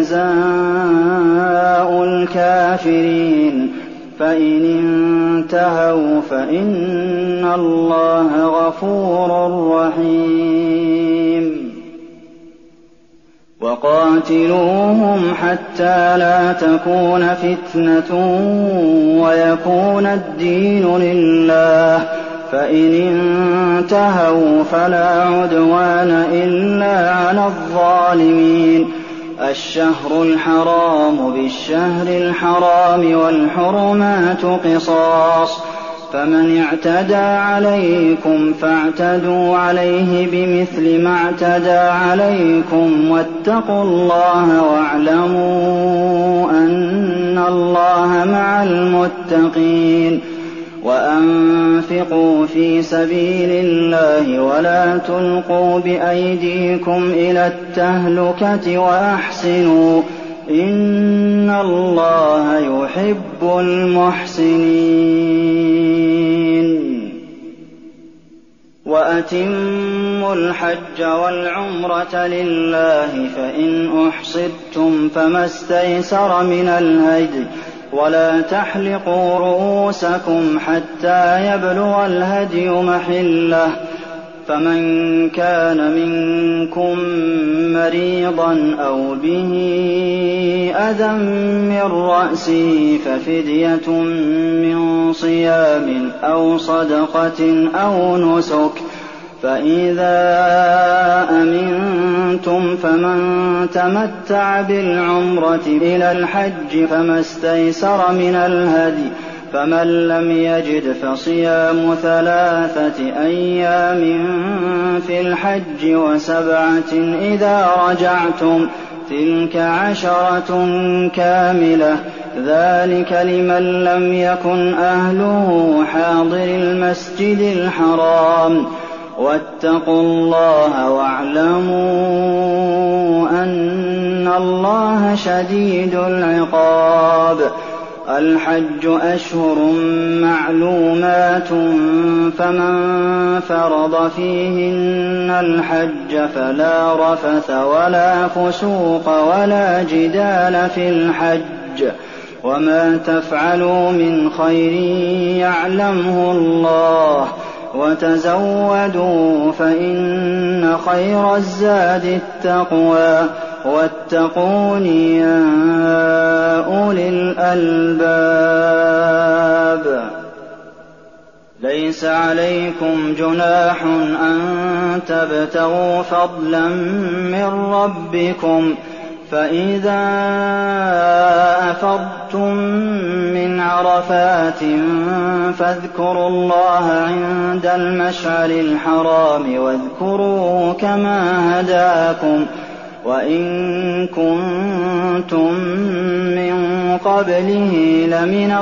جَزَاءُ الْكَافِرِينَ فَإِنِ انتَهَوْا فَإِنَّ اللَّهَ غَفُورٌ رَّحِيمٌ وَقَاتِلُوهُمْ حَتَّىٰ لَا تَكُونَ فِتْنَةٌ وَيَكُونَ الدِّينُ لِلَّهِ ۖ فَإِنِ انتَهَوْا فَلَا عُدْوَانَ إِلَّا عَلَى الظَّالِمِينَ الشَّهْرُ الْحَرَامُ بِالشَّهْرِ الْحَرَامِ وَالْحُرُمَاتُ قِصَاصٌ ۚ فَمَنِ اعْتَدَىٰ عَلَيْكُمْ فَاعْتَدُوا عَلَيْهِ بِمِثْلِ مَا اعْتَدَىٰ عَلَيْكُمْ ۖ وَاتَّقُوا اللَّهَ وَاعْلَمُوا أَنَّ اللَّهَ مَعَ الْمُتَّقِينَ وَأَنفِقُوا فِي سَبِيلِ اللَّهِ وَلَا تُلْقُوا بِأَيْدِيكُمْ إِلَى التَّهْلُكَةِ وَأَحْسِنُوا ۚ إِنَّ اللَّهَ يُحِبُّ الْمُحْسِنِينَ وَأَتِمُّوا الْحَجَّ وَالْعُمْرَةَ لِلَّهِ ۖ فَإِنْ أُحْصِرْتُمْ فَمَا اسْتَيْسَرَ مِنَ الْهَدْيِ ۖ وَلَا تَحْلِقُوا رُءُوسَكُمْ حَتَّىٰ يَبْلُغَ الْهَدْيُ مَحِلَّهُ ۚ فَمَن كَانَ مِنكُم مَّرِيضًا أَوْ بِهِ أَذًى مِّن رَّأْسِهِ فَفِدْيَةٌ مِّن صِيَامٍ أَوْ صَدَقَةٍ أَوْ نُسُكٍ ۚ فَإِذَا أَمِنتُمْ فَمَن تَمَتَّعَ بِالْعُمْرَةِ إِلَى الْحَجِّ فَمَا اسْتَيْسَرَ مِنَ الْهَدْيِ ۚ فَمَن لَّمْ يَجِدْ فَصِيَامُ ثَلَاثَةِ أَيَّامٍ فِي الْحَجِّ وَسَبْعَةٍ إِذَا رَجَعْتُمْ ۗ تِلْكَ عَشَرَةٌ كَامِلَةٌ ۗ ذَٰلِكَ لِمَن لَّمْ يَكُنْ أَهْلُهُ حَاضِرِي الْمَسْجِدِ الْحَرَامِ ۚ واتقوا الله واعلموا أن الله شديد العقاب. الحج أشهر معلومات فمن فرض فيهن الحج فلا رفث ولا فسوق ولا جدال في الحج وما تفعلوا من خير يعلمه الله وتزودوا فإن خير الزاد التقوى واتقون يا أولي الألباب. ليس عليكم جناح أن تبتغوا فضلا من ربكم فإذا أفضتم من عرفات فاذكروا الله عند المشعر الحرام واذكروه كما هداكم وإن كنتم من قبله لمن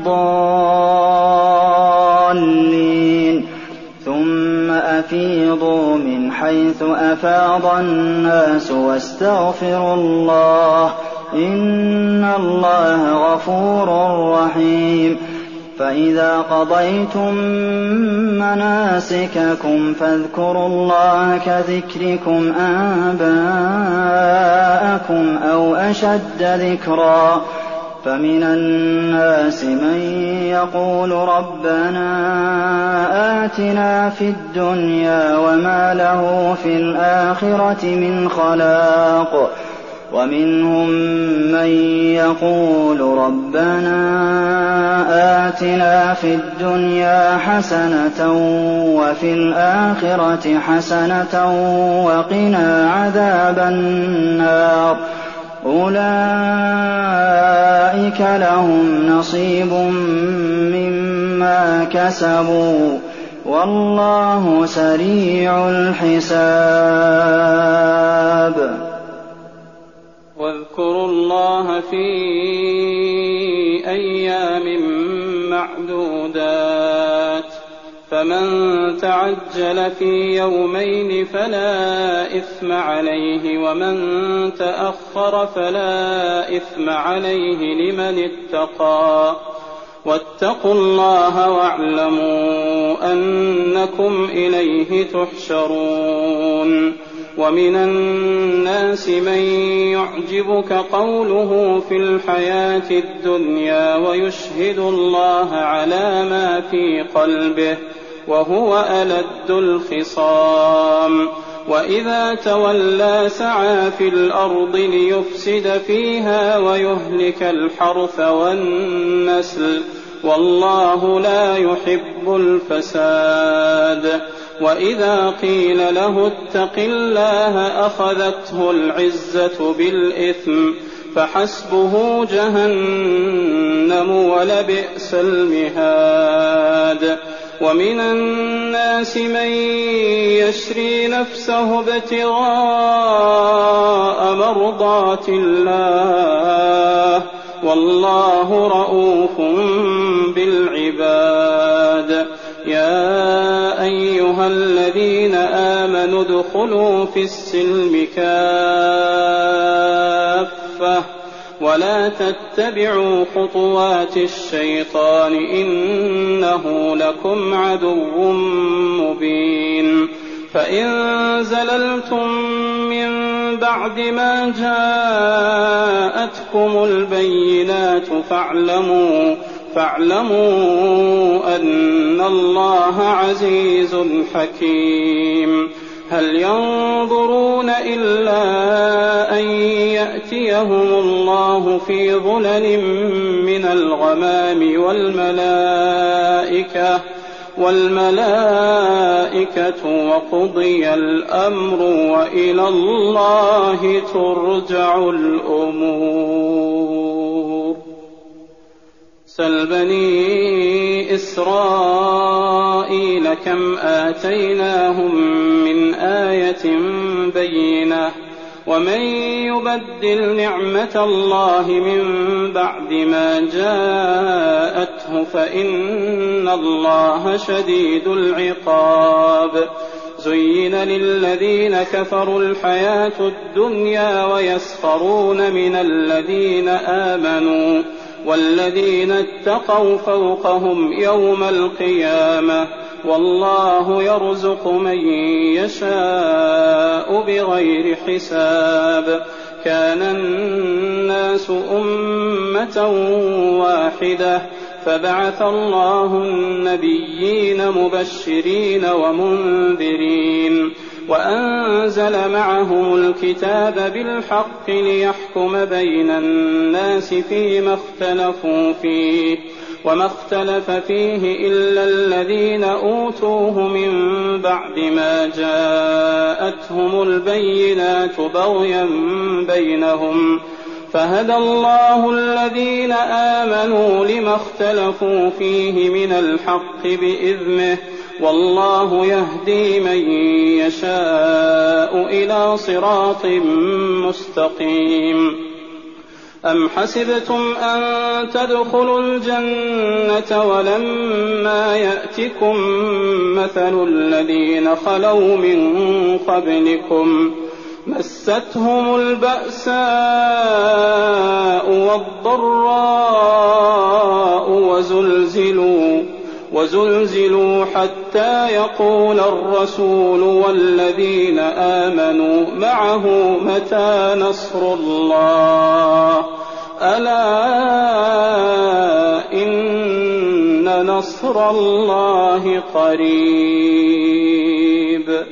الضالين. ثم أفيضوا من حيث أفاض الناس واستغفروا الله إن الله غفور رحيم. فإذا قضيتم مناسككم فاذكروا الله كذكركم آباءكم أو أشد ذكرا. فمن الناس من يقول ربنا آتنا في الدنيا وما له في الآخرة من خلاق ومنهم من يقول ربنا آتنا في الدنيا حسنة وفي الآخرة حسنة وقنا عذاب النار. أولئك لهم نصيب مما كسبوا والله سريع الحساب. واذكروا الله في أيام معدودات فمن تعجل في يومين فلا إثم عليه ومن تأخر فلا إثم عليه لمن اتقى واتقوا الله واعلموا أنكم إليه تحشرون. ومن الناس من يعجبك قوله في الحياة الدنيا ويشهد الله على ما في قلبه وهو ألد الخصام وإذا تولى سعى في الأرض ليفسد فيها ويهلك الحرث والنسل والله لا يحب الفساد. وإذا قيل له اتق الله أخذته العزة بالإثم فحسبه جهنم ولبئس المهاد. ومن الناس من يشري نفسه ابتغاء مرضات الله والله رءوف بالعباد. يا أيها الذين آمنوا ادخلوا في السلم كافة ولا تتبعوا خطوات الشيطان إنه لكم عدو مبين. فإن زللتم من بعد ما جاءتكم البينات فاعلموا فاعلموا أن الله عزيز حكيم. هل ينظرون إلا أن يأتيهم الله في ظلل من الغمام والملائكة والملائكة وقضي الأمر وإلى الله ترجع الأمور. سل بني إسرائيل كم آتيناهم من آية بينة ومن يبدل نعمة الله من بعد ما جاءته فإن الله شديد العقاب. زين للذين كفروا الحياة الدنيا ويسخرون من الذين آمنوا والذين اتقوا فوقهم يوم القيامة والله يرزق من يشاء بغير حساب. كان الناس أمة واحدة فبعث الله النبيين مبشرين ومنذرين وأنزل معهم الكتاب بالحق ليحكم بين الناس فيما اختلفوا فيه وما اختلف فيه إلا الذين أوتوه من بعد ما جاءتهم البينات بغيا بينهم فهدى الله الذين آمنوا لما اختلفوا فيه من الحق بإذنه والله يهدي من يشاء إلى صراط مستقيم. أم حسبتم أن تدخلوا الجنة ولما يأتكم مثل الذين خلوا من قبلكم مستهم البأساء والضراء وزلزلوا وزلزلوا حتى يقول الرسول والذين آمنوا معه متى نصر الله ألا إن نصر الله قريب.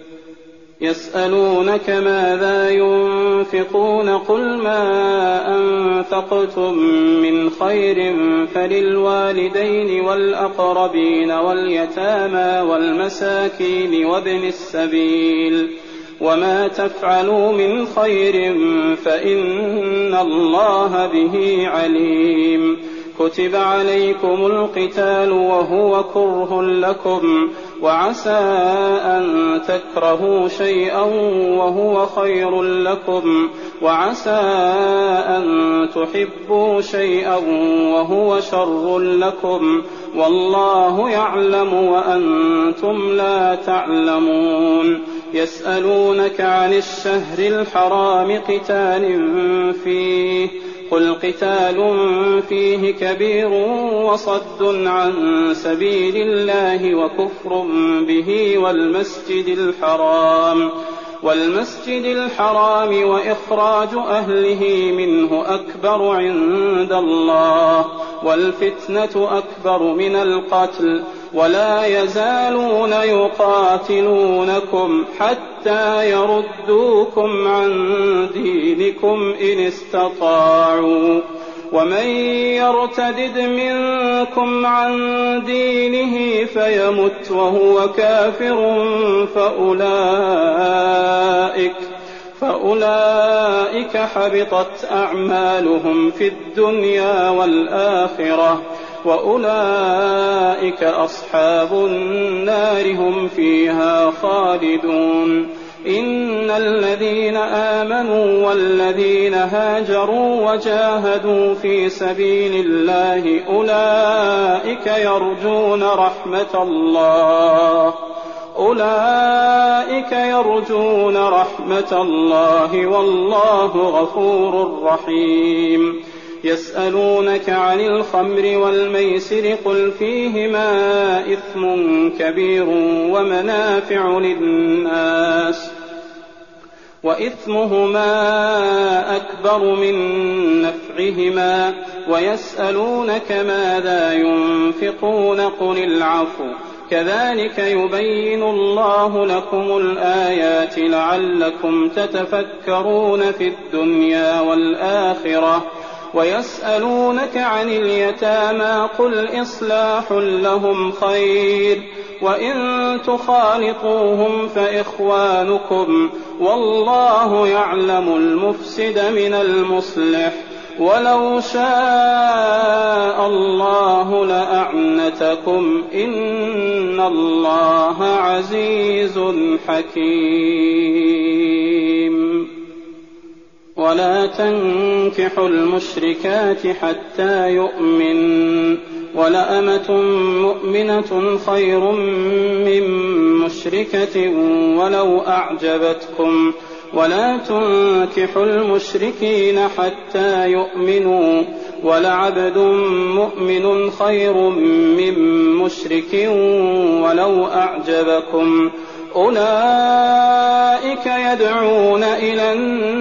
يسألونك ماذا ينفقون قل ما أنفقتم من خير فللوالدين والأقربين واليتامى والمساكين وابن السبيل وما تفعلوا من خير فإن الله به عليم. كتب عليكم القتال وهو كره لكم وعسى أن تكرهوا شيئا وهو خير لكم وعسى أن تحبوا شيئا وهو شر لكم والله يعلم وأنتم لا تعلمون. يسألونك عن الشهر الحرام قتال فيه قل قتال فيه كبير وصد عن سبيل الله وكفر به والمسجد الحرام والمسجد الحرام وإخراج أهله منه أكبر عند الله والفتنة أكبر من القتل ولا يزالون يقاتلونكم حتى يردوكم عن دينكم إن استطاعوا ومن يرتدد منكم عن دينه فيمت وهو كافر فأولئك فأولئك حبطت أعمالهم في الدنيا والآخرة وأولئك أصحاب النار هم فيها خالدون. إن الذين آمنوا والذين هاجروا وجاهدوا في سبيل الله أولئك يرجون رحمة الله أولئك يرجون رحمة الله والله غفور رحيم. يسألونك عن الخمر والميسر قل فيهما إثم كبير ومنافع للناس وإثمهما أكبر من نفعهما ويسألونك ماذا ينفقون قل العفو كذلك يبين الله لكم الآيات لعلكم تتفكرون في الدنيا والآخرة. ويسألونك عن اليتامى قل إصلاح لهم خير وإن تخالطوهم فإخوانكم والله يعلم المفسد من المصلح ولو شاء الله لأعنتكم إن الله عزيز حكيم. ولا تنكحوا المشركات حتى يؤمن ولأمة مؤمنة خير من مشركة ولو أعجبتكم ولا تنكحوا المشركين حتى يؤمنوا ولعبد مؤمن خير من مشرك ولو أعجبكم أولئك يدعون إلى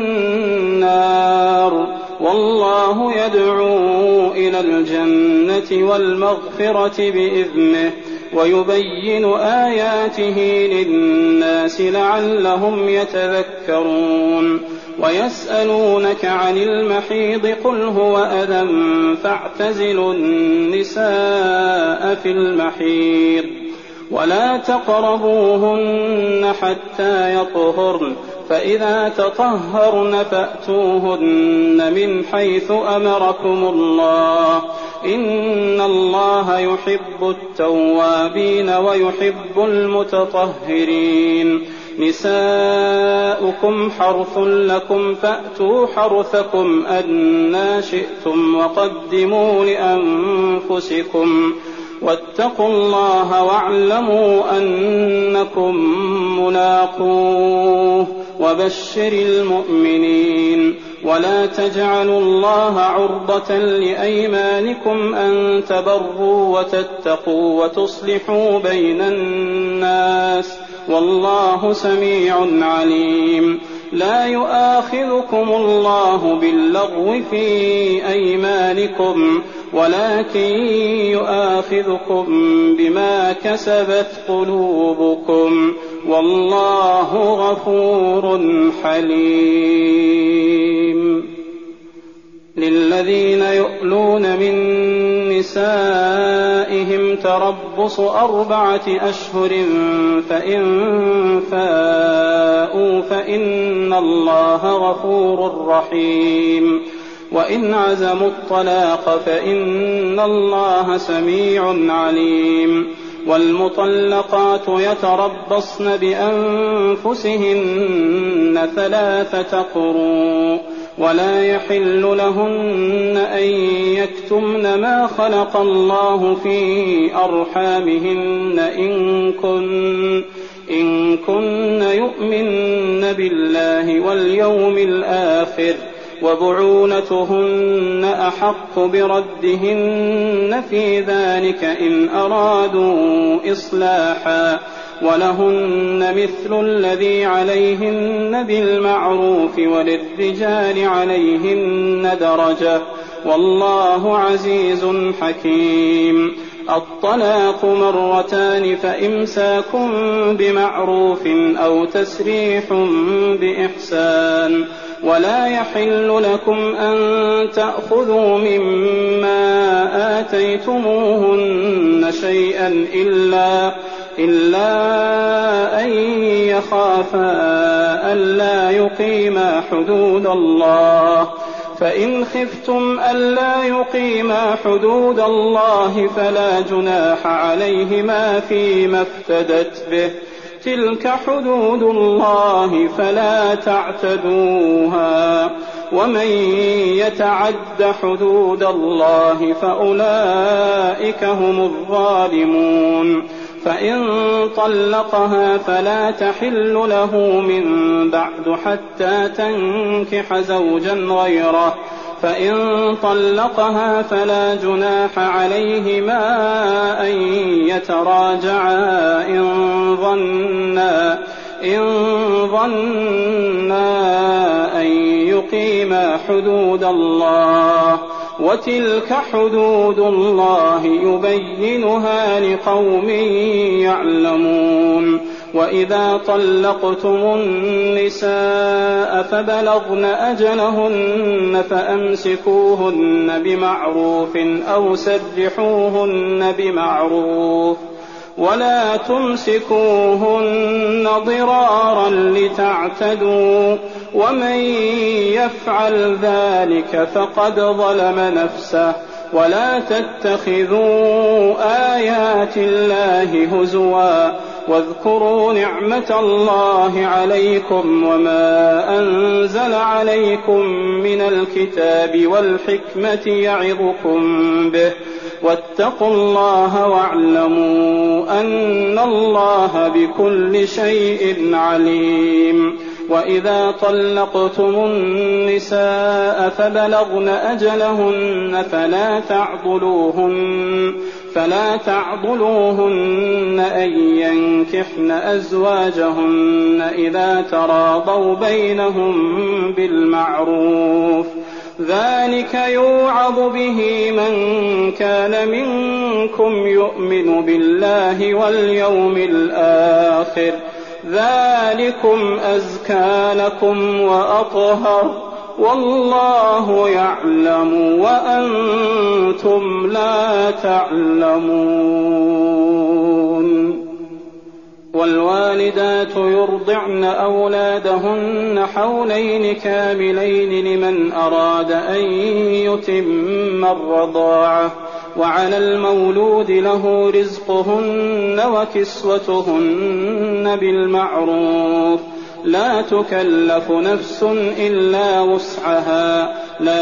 النار والله يدعو إلى الجنة والمغفرة بإذنه ويبين آياته للناس لعلهم يتذكرون ويسألونك عن المحيض قل هو أذى فاعتزلوا النساء في المحيض ولا تقربوهن حتى يطهرن فإذا تطهرن فأتوهن من حيث أمركم الله إن الله يحب التوابين ويحب المتطهرين نساؤكم حرث لكم فأتوا حرثكم أنى شئتم وقدموا لأنفسكم واتقوا الله واعلموا أنكم ملاقوه وبشر المؤمنين ولا تجعلوا الله عرضة لأيمانكم أن تبروا وتتقوا وتصلحوا بين الناس والله سميع عليم لا يؤاخذكم الله باللغو في أيمانكم ولكن يؤاخذكم بما كسبت قلوبكم والله غفور حليم للذين يؤلون من نسائهم تربص أربعة أشهر فإن فاءوا فإن الله غفور رحيم وإن عزموا الطلاق فإن الله سميع عليم والمطلقات يتربصن بأنفسهن ثلاثة قروء ولا يحل لهن أن يكتمن ما خلق الله في أرحامهن إن كن إن كن يؤمن بالله واليوم الآخر وبعولتهن أحق بردهن في ذلك إن أرادوا إصلاحا ولهن مثل الذي عليهن بالمعروف وللرجال عليهن درجة والله عزيز حكيم الطلاق مرتان فإمساك بمعروف أو تسريح بإحسان ولا يحل لكم أن تأخذوا مما آتيتموهن شيئا إلا إلا أن يخافا ألا يقيما حدود الله فإن خفتم ألا يقيما حدود الله فلا جناح عليهما فيما افتدت به تلك حدود الله فلا تعتدوها ومن يتعد حدود الله فأولئك هم الظالمون فإن طلقها فلا تحل له من بعد حتى تنكح زوجا غيره فإن طلقها فلا جناح عليهما أن يتراجعا إن ظنا إن ظنا أن يقيما حدود الله وتلك حدود الله يبينها لقوم يعلمون وإذا طلقتم النساء فبلغن أجلهن فأمسكوهن بمعروف أو سرحوهن بمعروف ولا تمسكوهن ضرارا لتعتدوا ومن يفعل ذلك فقد ظلم نفسه ولا تتخذوا آيات الله هزوا واذكروا نعمة الله عليكم وما أنزل عليكم من الكتاب والحكمة يعظكم به واتقوا الله واعلموا أن الله بكل شيء عليم. وإذا طلقتم النساء فبلغن أجلهن فلا تعضلوهن فلا تعضلوهن أن ينكحن أزواجهن إذا تراضوا بينهم بالمعروف ذلك يوعظ به من كان منكم يؤمن بالله واليوم الآخر ذلكم أزكى لكم وأطهر والله يعلم وأنتم لا تعلمون. والوالدات يرضعن أولادهن حولين كاملين لمن أراد أن يتم الرضاعة وعلى المولود له رزقهن وكسوتهن بالمعروف لا تكلف نفس إلا وسعها لا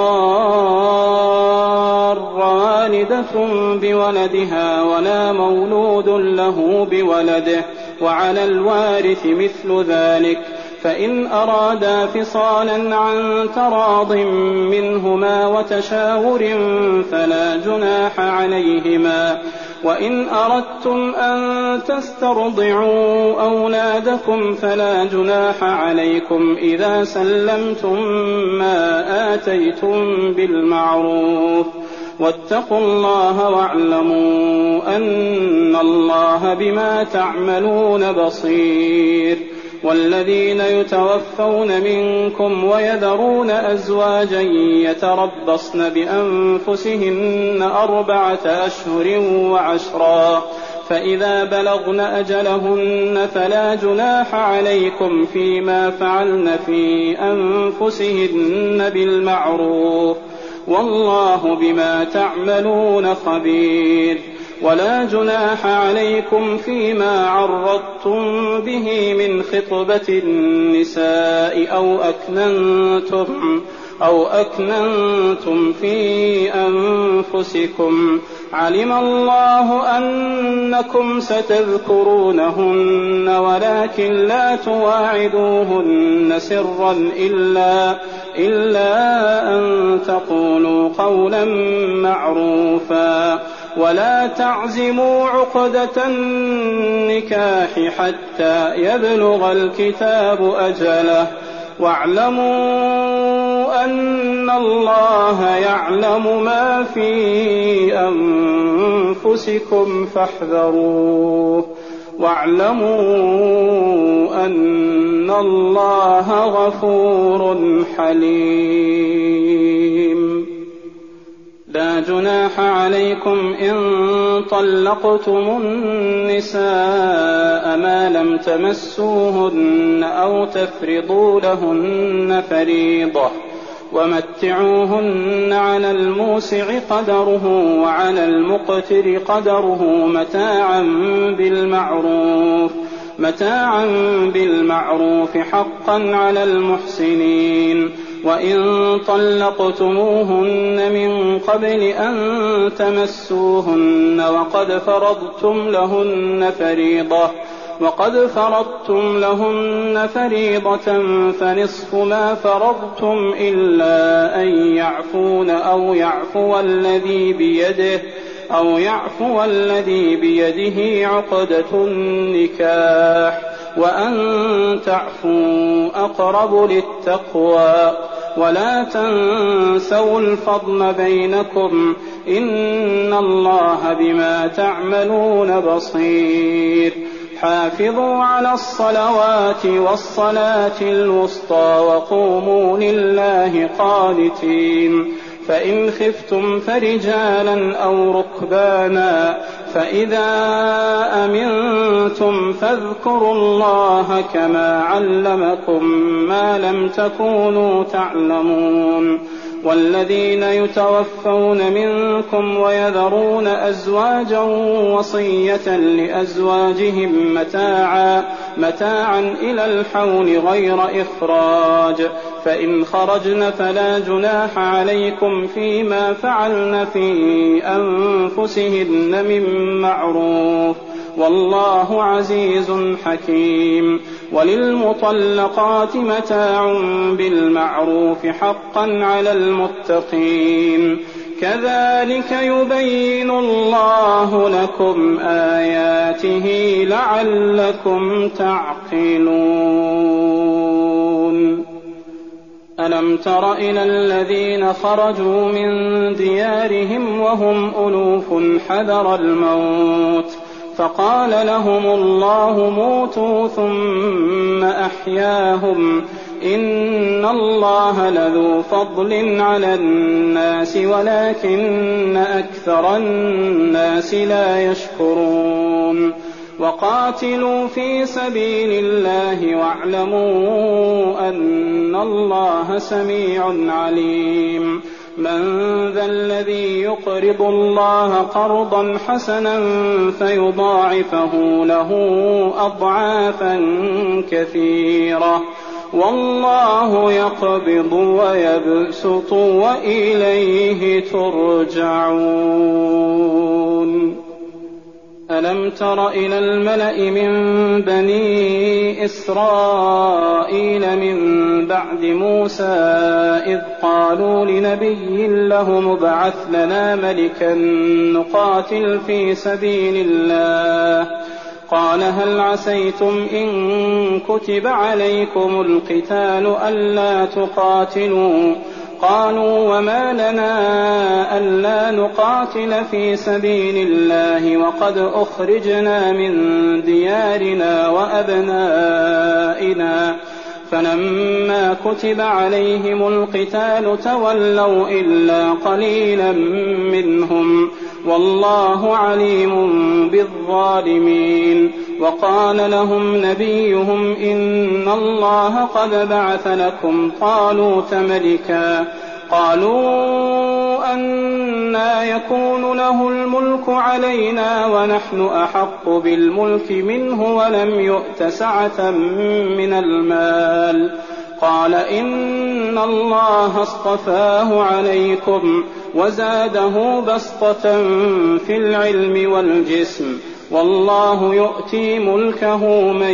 تضار والدة بولدها ولا مولود له بولده وعلى الوارث مثل ذلك فإن أرادا فصالا عن تراض منهما وتشاور فلا جناح عليهما. وإن أردتم أن تسترضعوا أولادكم فلا جناح عليكم إذا سلمتم ما آتيتم بالمعروف واتقوا الله واعلموا أن الله بما تعملون بصير. والذين يتوفون منكم ويذرون أزواجا يتربصن بأنفسهن أربعة أشهر وعشرا فإذا بلغن أجلهن فلا جناح عليكم فيما فعلن في أنفسهن بالمعروف والله بما تعملون خبير. ولا جناح عليكم فيما عرضتم به من خطبة النساء أو أكننتم أو أكننتم في أنفسكم علم الله أنكم ستذكرونهن ولكن لا تواعدوهن سرا إلا إلا أن تقولوا قولا معروفا ولا تعزموا عقدة النكاح حتى يبلغ الكتاب أجله واعلموا أن الله يعلم ما في أنفسكم فاحذروه واعلموا أن الله غفور حليم. لا جناح عليكم إن طلقتم النساء ما لم تمسوهن أو تفرضوا لهن فريضة ومتعوهن على الموسع قدره وعلى المقتر قدره متاعا بالمعروف متاعا بالمعروف حقا على المحسنين. وإن طلقتموهن من قبل أن تمسوهن وقد فرضتم لهن فريضة وقد فرضتم لهن فريضة فنصف ما فرضتم إلا أن يعفون أو يعفو الذي بيده أو يعفو الذي بيده عقدة النكاح وأن تعفوا أقرب للتقوى. ولا تنسوا الفضل بينكم إن الله بما تعملون بصير. حافظوا على الصلوات والصلاة الوسطى وقوموا لله قانتين. فإن خفتم فرجالا أو ركبانا فإذا أمنتم فاذكروا الله كما علمكم ما لم تكونوا تعلمون. والذين يتوفون منكم ويذرون أزواجا وصية لأزواجهم متاعا, متاعا إلى الحول غير إخراج، فإن خرجن فلا جناح عليكم فيما فعلن في أنفسهن من معروف، والله عزيز حكيم. وللمطلقات متاع بالمعروف حقا على المتقين، كذلك يبين الله لكم آياته لعلكم تعقلون. ألم تر إلى الذين خرجوا من ديارهم وهم ألوف حذر الموت فقال لهم الله موتوا ثم أحياهم، إن الله لذو فضل على الناس ولكن أكثر الناس لا يشكرون. وقاتلوا في سبيل الله واعلموا أن الله سميع عليم. من ذا الذي يقرض الله قرضا حسنا فيضاعفه له أضعافا كثيرة، والله يقبض ويبسط وإليه ترجعون. ألم تر إلى الملأ من بني إسرائيل من بعد موسى إذ قالوا لنبي لهم ابعث لنا ملكا نقاتل في سبيل الله، قال هل عسيتم إن كتب عليكم القتال ألا تقاتلوا؟ قالوا وما لنا ألا نقاتل في سبيل الله وقد أخرجنا من ديارنا وأبنائنا، فلما كتب عليهم القتال تولوا إلا قليلا منهم، والله عليم بالظالمين. وقال لهم نبيهم إن الله قد بعث لكم طالوت ملكا، قالوا أنى يكون له الملك علينا ونحن أحق بالملك منه ولم يؤت سعة من المال، قال إن الله اصطفاه عليكم وزاده بسطة في العلم والجسم، والله يؤتي ملكه من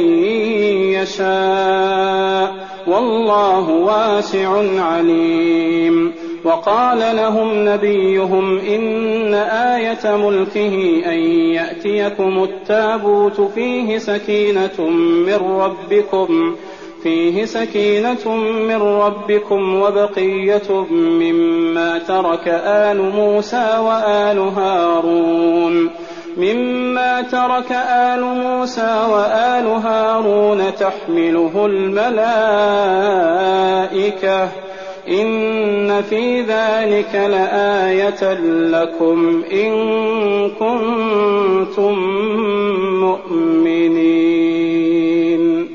يشاء والله واسع عليم. وقال لهم نبيهم إن آية ملكه أن يأتيكم التابوت فيه سكينة من ربكم فيه سكينة من ربكم وبقية مما ترك آل موسى وآل هارون مما ترك آل موسى وآل هارون تحمله الملائكة، إن في ذلك لآية لكم إن كنتم مؤمنين.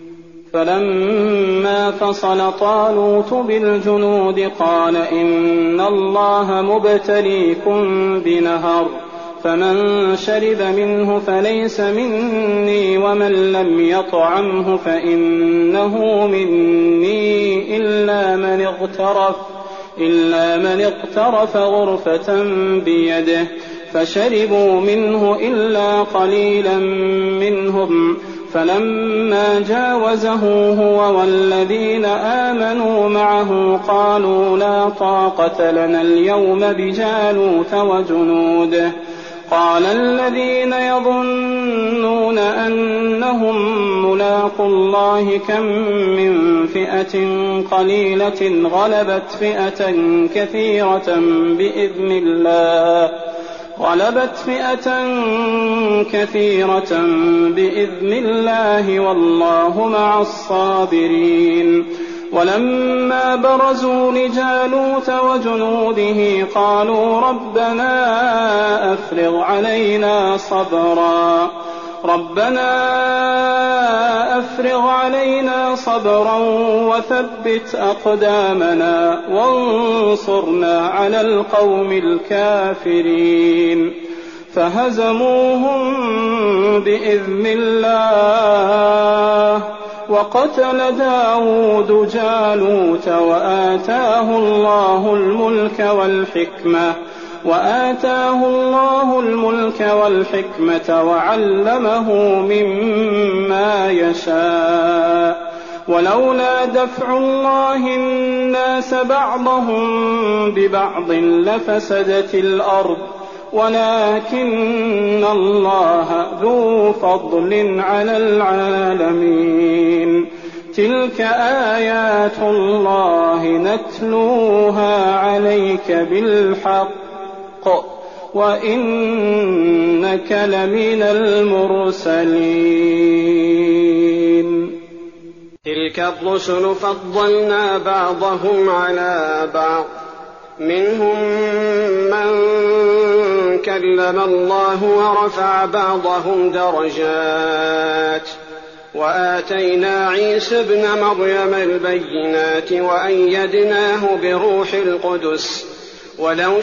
فلما فصل طالوت بالجنود قال إن الله مبتليكم بنهر، فمن شرب منه فليس مني ومن لم يطعمه فإنه مني إلا من اغترف إلا من اغترف غرفة بيده، فشربوا منه إلا قليلا منهم. فلما جاوزه هو والذين آمنوا معه قالوا لا طاقة لنا اليوم بجالوت وجنوده، قال الذين يظنون أنهم ملاقو الله كم من فئة قليلة غلبت فئة كثيرة بإذن الله غلبت فئة كثيرة بإذن الله والله مع الصابرين. ولما برزوا لجالوت وجنوده قالوا ربنا أفرغ علينا صبرا ربنا أفرغ علينا صبرا وثبت أقدامنا وانصرنا على القوم الكافرين فهزموهم بإذن الله وقتل داود جالوت وآتاه الله الملك والحكمة وآتاه الله الملك والحكمة وعلمه مما يشاء ولولا دفع الله الناس بعضهم ببعض لفسدت الأرض ولكن الله ذو فضل على العالمين تلك آيات الله نتلوها عليك بالحق وإنك لمن المرسلين. تلك الرسل فضلنا بعضهم على بعض منهم من كلم الله ورفع بعضهم درجات وآتينا عيسى ابن مريم البينات وأيدناه بروح القدس ولو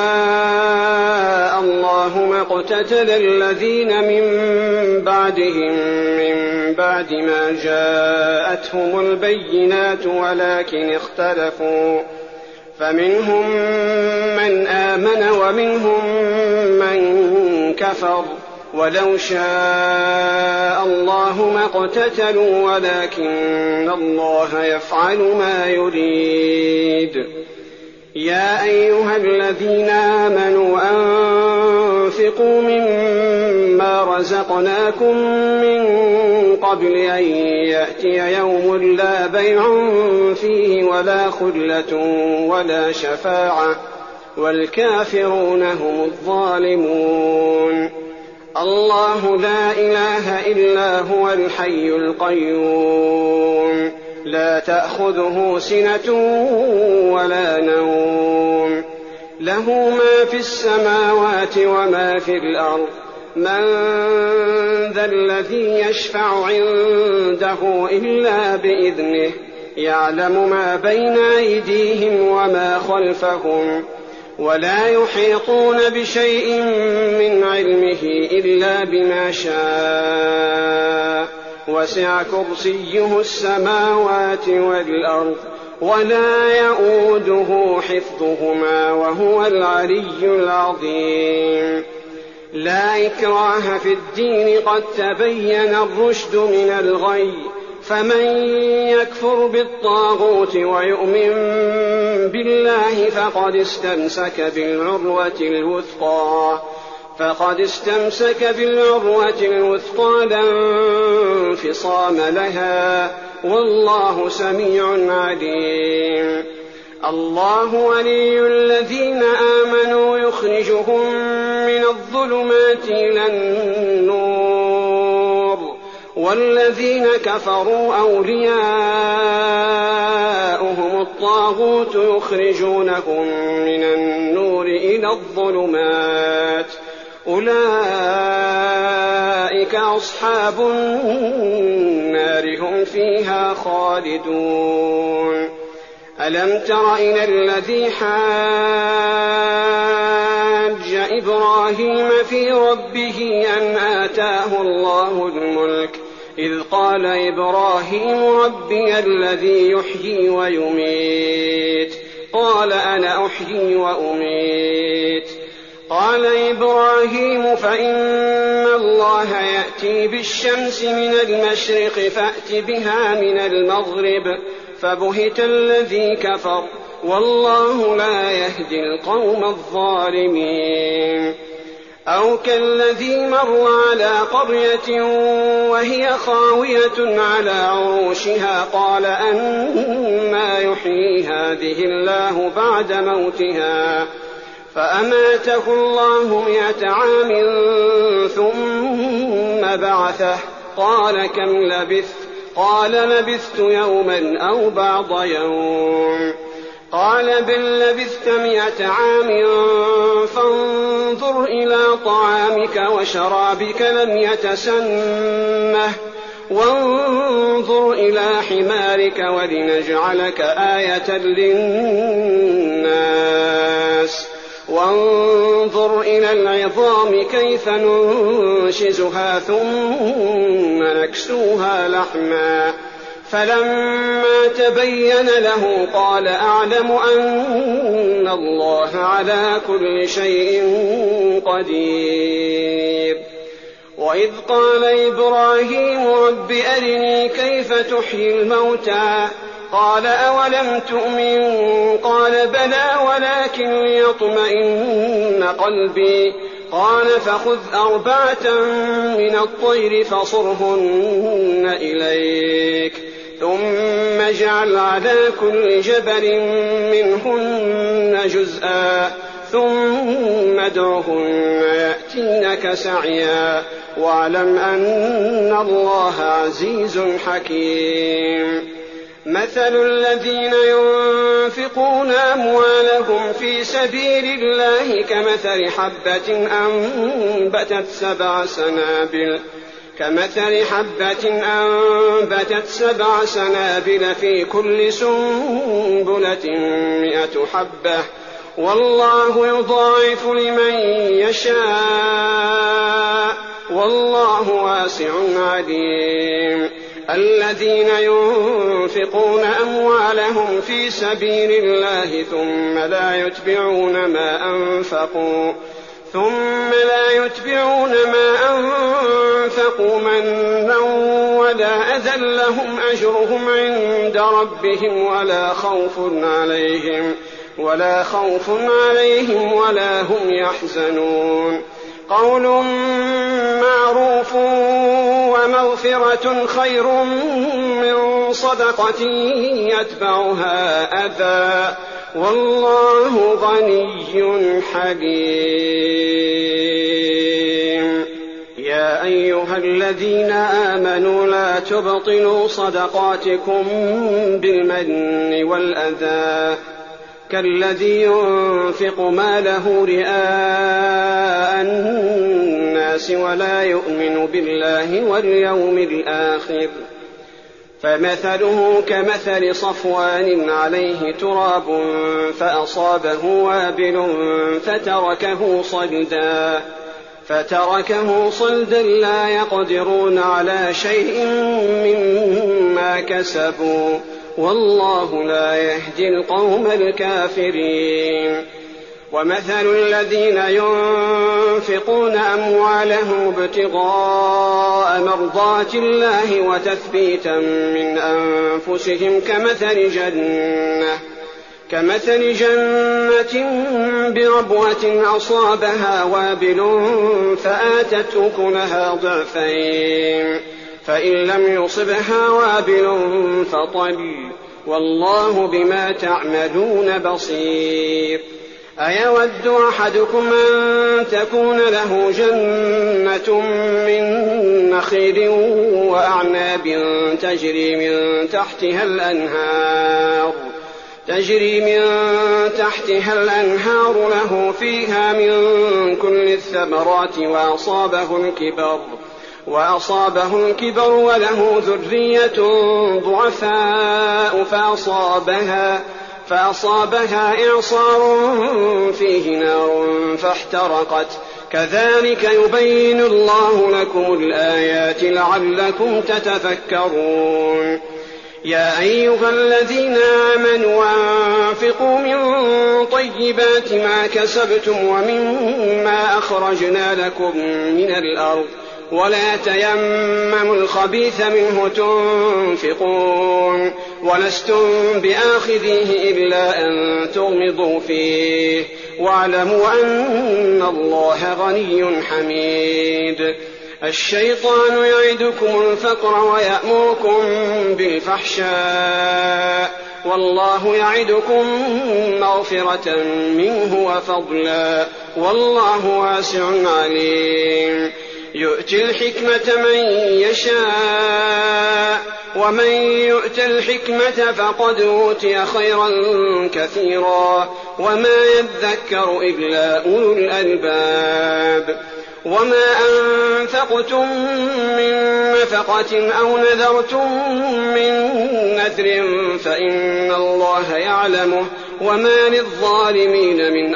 شاء الله ما اقتتل الذين من بعدهم من بعد ما جاءتهم البينات ولكن اختلفوا فمنهم من آمن ومنهم من كفر ولو شاء الله ما اقتتلوا ولكن الله يفعل ما يريد. يا أيها الذين آمنوا أنفقوا مما رزقناكم من قبل أن يأتي يوم لا بيع فيه ولا خلة ولا شفاعة والكافرون هم الظالمون. الله لا إله إلا هو الحي القيوم لا تأخذه سنة ولا نوم له ما في السماوات وما في الأرض من ذا الذي يشفع عنده إلا بإذنه يعلم ما بين أيديهم وما خلفهم ولا يحيطون بشيء من علمه إلا بما شاء وسع كرسيه السماوات والأرض ولا يؤوده حفظهما وهو العلي العظيم. لا إكراه في الدين قد تبين الرشد من الغي فمن يكفر بالطاغوت ويؤمن بالله فقد استمسك بالعروة الوثقى فقد استمسك بالعروة الوثقى لا انفصام لها والله سميع عليم. الله ولي الذين آمنوا يخرجهم من الظلمات إلى النور والذين كفروا أولياؤهم الطاغوت يخرجونهم من النور إلى الظلمات أولئك أصحاب النار هم فيها خالدون. ألم تر إلى الذي حاج إبراهيم في ربه أن آتاه الله الملك إذ قال إبراهيم ربي الذي يحيي ويميت قال أنا أحيي وأميت قال إبراهيم فإن الله يأتي بالشمس من المشرق فأت بها من المغرب فبهت الذي كفر والله لا يهدي القوم الظالمين. أو كالذي مر على قرية وهي خاوية على عروشها قال أنى يحيي هذه الله بعد موتها فأماته الله مئة عام ثم بعثه قال كم لبثت قال لبثت يوما أو بعض يوم قال بل لبثت مئة عام فانظر إلى طعامك وشرابك لم يتسنه وانظر إلى حمارك ولنجعلك آية للناس وانظر إلى العظام كيف ننشزها ثم نكسوها لحما فلما تبين له قال أعلم أن الله على كل شيء قدير. وإذ قال إبراهيم رب أرني كيف تحيي الموتى قال أولم تؤمن قال بلى ولكن ليطمئن قلبي قال فخذ أربعة من الطير فصرهن إليك ثم اجعل على كل جبل منهن جزءا ثم ادعهن يأتينك سعيا واعلم أن الله عزيز حكيم. مثل الذين ينفقون أموالهم في سبيل الله كمثل حبة أنبتت سبع سنابل كمثل حبة أنبتت سبع سنابل في كل سنبلة مئة حبة والله يضاعف لمن يشاء والله واسع عليم. الذين ينفقون أموالهم في سبيل الله ثم لا يتبعون ما أنفقوا ثم لا يتبعون ما أنفقوا منا ولا أذى لهم أجرهم عند ربهم ولا خوف عليهم ولا خوف عليهم ولا هم يحزنون. قول معروف ومغفرة خير من صدقة يتبعها أذى والله غني حليم. يا أيها الذين آمنوا لا تبطلوا صدقاتكم بالمن والأذى كالذي ينفق ماله رئاء الناس ولا يؤمن بالله واليوم الآخر فمثله كمثل صفوان عليه تراب فأصابه وابل فتركه صلدا فتركه صلدا لا يقدرون على شيء مما كسبوا والله لا يهدي القوم الكافرين. ومثل الذين ينفقون أموالهم ابتغاء مرضات الله وتثبيتا من أنفسهم كمثل جنة كمثل جنة بربوة أصابها وابل فآتت أكلها ضعفين فإن لم يصبها وابل فطل والله بما تعملون بصير. أيود أحدكم أن تكون له جنة من نخيل وأعناب تجري من تحتها الأنهار تجري من تحتها الأنهار له فيها من كل الثمرات وأصابه الكبر وأصابه الكبر وله ذرية ضعفاء فأصابها فأصابها إعصار فيه نار فاحترقت كذلك يبين الله لكم الآيات لعلكم تتفكرون. يا أيها الذين آمنوا أنفقوا من طيبات ما كسبتم ومما أخرجنا لكم من الأرض ولا تيمموا الخبيث منه تنفقون ولستم بآخذيه إلا أن تغمضوا فيه واعلموا أن الله غني حميد. الشيطان يعدكم الفقر ويأمركم بالفحشاء والله يعدكم مغفرة منه وفضلا والله واسع عليم. يؤتي الحكمة من يشاء ومن يؤت الحكمة فقد أوتي خيرا كثيرا وما يذكر إلا أولو الألباب. وما أنفقتم من نفقة أو نذرتم من نذر فإن الله يعلمه وما للظالمين من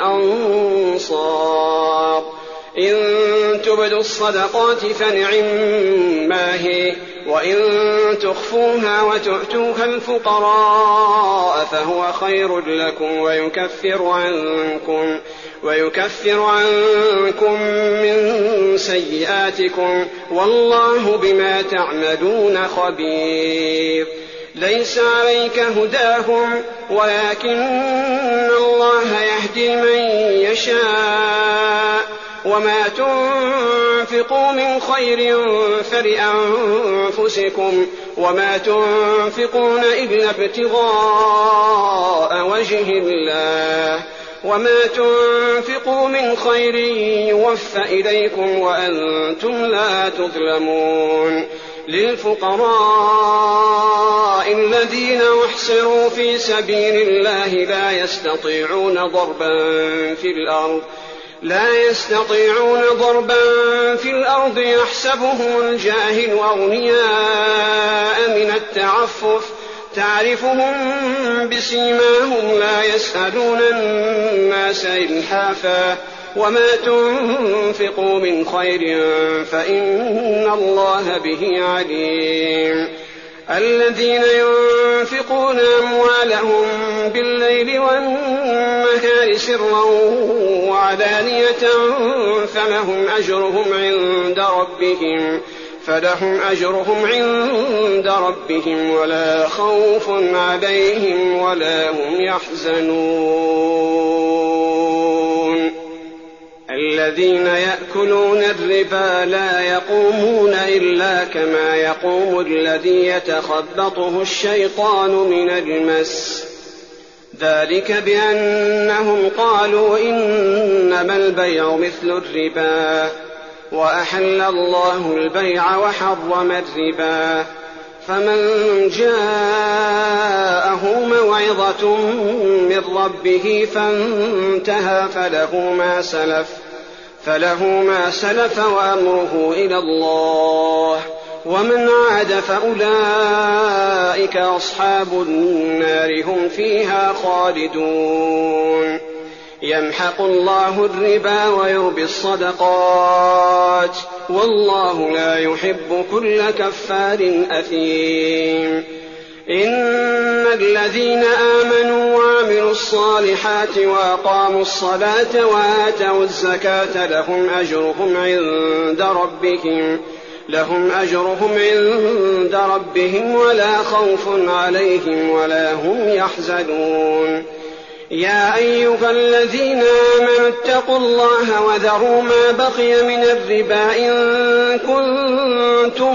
أنصار. إن تبدوا الصدقات فنعما هي وإن تخفوها وتؤتوها الفقراء فهو خير لكم ويكفر عنكم ويكفر عنكم من سيئاتكم والله بما تعملون خبير. ليس عليك هداهم ولكن الله يهدي من يشاء وما تنفقوا من خير فلأنفسكم وما تنفقون إلا ابتغاء وجه الله وما تنفقوا من خير يوفى إليكم وأنتم لا تظلمون. للفقراء الذين احصروا في سبيل الله لا يستطيعون ضربا في الأرض لا يستطيعون ضربا في الأرض يحسبهم الجاهل أغنياء من التعفف تعرفهم بسيماهم لا يسألون الناس إلحافا وما تنفقوا من خير فإن الله به عليم. الذين ينفقون أموالهم بالليل والنهار سرا وعلانية فلهم أجرهم عند ربهم فلهم أجرهم عند ربهم ولا خوف عليهم ولا هم يحزنون. الذين يأكلون الربا لا يقومون إلا كما يقوم الذي يتخبطه الشيطان من المس ذلك بأنهم قالوا إنما البيع مثل الربا وأحل الله البيع وحرم الربا. فمن جاءه موعظة من ربه فانتهى فله ما سلف فله ما سلف وأمره إلى الله ومن عاد فأولئك أصحاب النار هم فيها خالدون. يمحق الله الربا ويربي الصدقات والله لا يحب كل كفار أثيم. إن الذين آمنوا وعملوا الصالحات وأقاموا الصلاة وآتوا الزكاة لهم أجرهم عند ربهم لهم أجرهم عند ربهم ولا خوف عليهم ولا هم يحزنون. يا أيها الذين آمنوا اتقوا الله وذروا ما بقي من الربا إن كنتم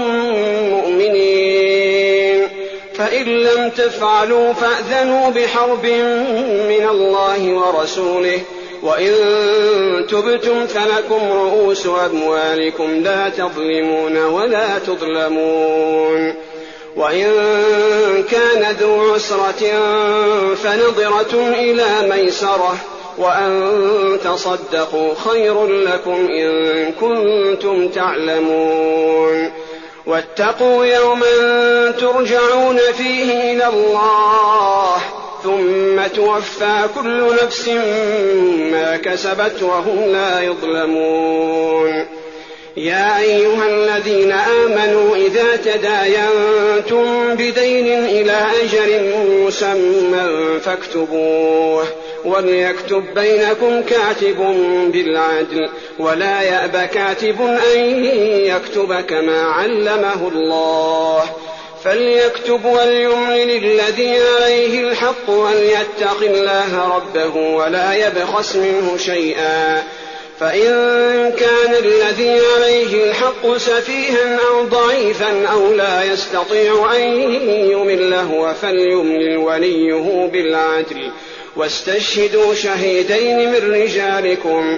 مؤمنين فإن لم تفعلوا فأذنوا بحرب من الله ورسوله وإن تبتم فلكم رؤوس أموالكم لا تظلمون ولا تظلمون. وإن كان ذو عسرة فنظرة إلى ميسرة وأن تصدقوا خير لكم إن كنتم تعلمون. واتقوا يوما ترجعون فيه إلى الله ثم توفى كل نفس ما كسبت وهم لا يظلمون. يا أيها الذين آمنوا إذا تداينتم بدين إلى أجل مسمى فاكتبوه وليكتب بينكم كاتب بالعدل ولا يأب كاتب أن يكتب كما علمه الله فليكتب وليملل الذي عليه الحق وليتق الله ربه ولا يبخس منه شيئا فإن كان الذي عليه الحق سفيها أو ضعيفا أو لا يستطيع أن يمله فليملل وليه بالعدل واستشهدوا شهيدين من رجالكم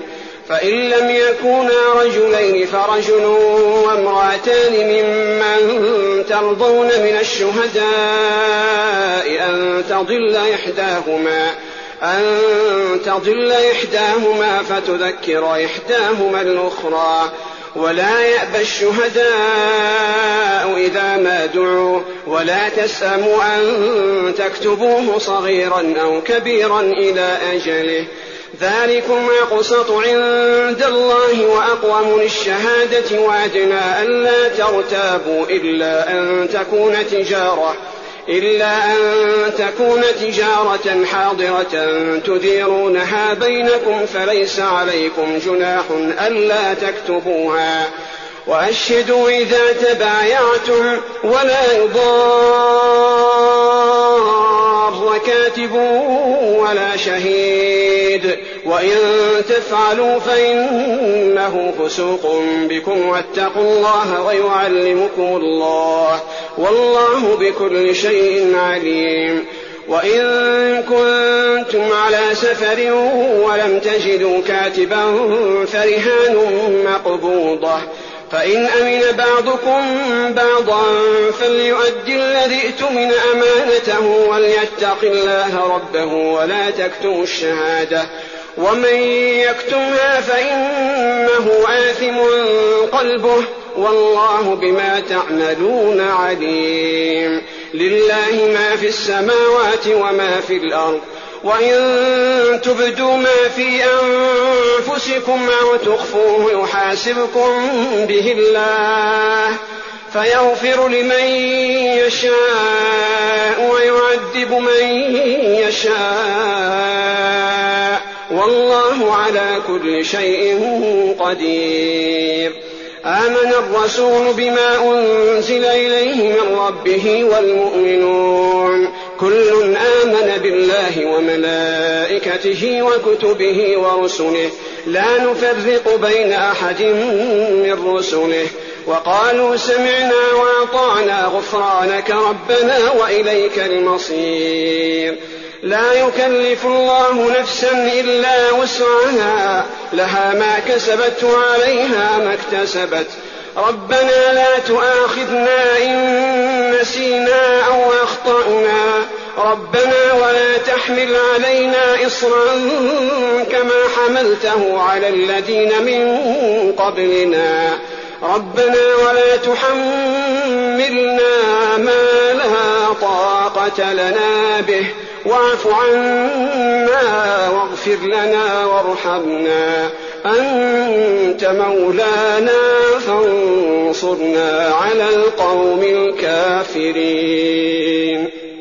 فإن لم يكونا رجلين فرجل وامرأتان ممن ترضون من الشهداء أن تضل إحداهما أن تضل إحداهما فتذكر إحداهما الأخرى ولا يأبى الشهداء إذا ما دعوا ولا تسأموا أن تكتبوه صغيرا أو كبيرا إلى أجله ذلكم أقسط عند الله وأقوم للشهادة وأدنى ألا ترتابوا إلا أن تكون تجارة إلا أن تكون تجارة حاضرة تديرونها بينكم فليس عليكم جناح ألا تكتبوها وأشهدوا إذا تبايعتم ولا يضار كاتب ولا شهيد وإن تفعلوا فإنه فسوق بكم واتقوا الله ويعلمكم الله والله بكل شيء عليم وإن كنتم على سفر ولم تجدوا كاتبا فرهان مقبوضة فإن أمن بعضكم بعضا فليؤدي الذي ائتمن أمانته وليتق الله ربه ولا تكتموا الشهادة ومن يكتمها فإنه آثم قلبه والله بما تعملون عليم لله ما في السماوات وما في الأرض وإن تبدوا ما في أنفسكم أو تخفوه يحاسبكم به الله فيغفر لمن يشاء ويعذب من يشاء والله على كل شيء قدير آمن الرسول بما أنزل إليه من ربه والمؤمنون كل آمن بالله وملائكته وكتبه ورسله لا نفرق بين أحد من رسله وقالوا سمعنا وأطعنا غفرانك ربنا وإليك المصير لا يكلف الله نفسا إلا وسعها لها ما كسبت وعليها ما اكتسبت ربنا لا تؤاخذنا إن نسينا أو أخطأنا ربنا ولا تحمل علينا إصرا كما حملته على الذين من قبلنا ربنا ولا تحملنا ما لا طاقة لنا به واعف عنا واغفر لنا وارحمنا أنت مولانا فانصرنا على القوم الكافرين.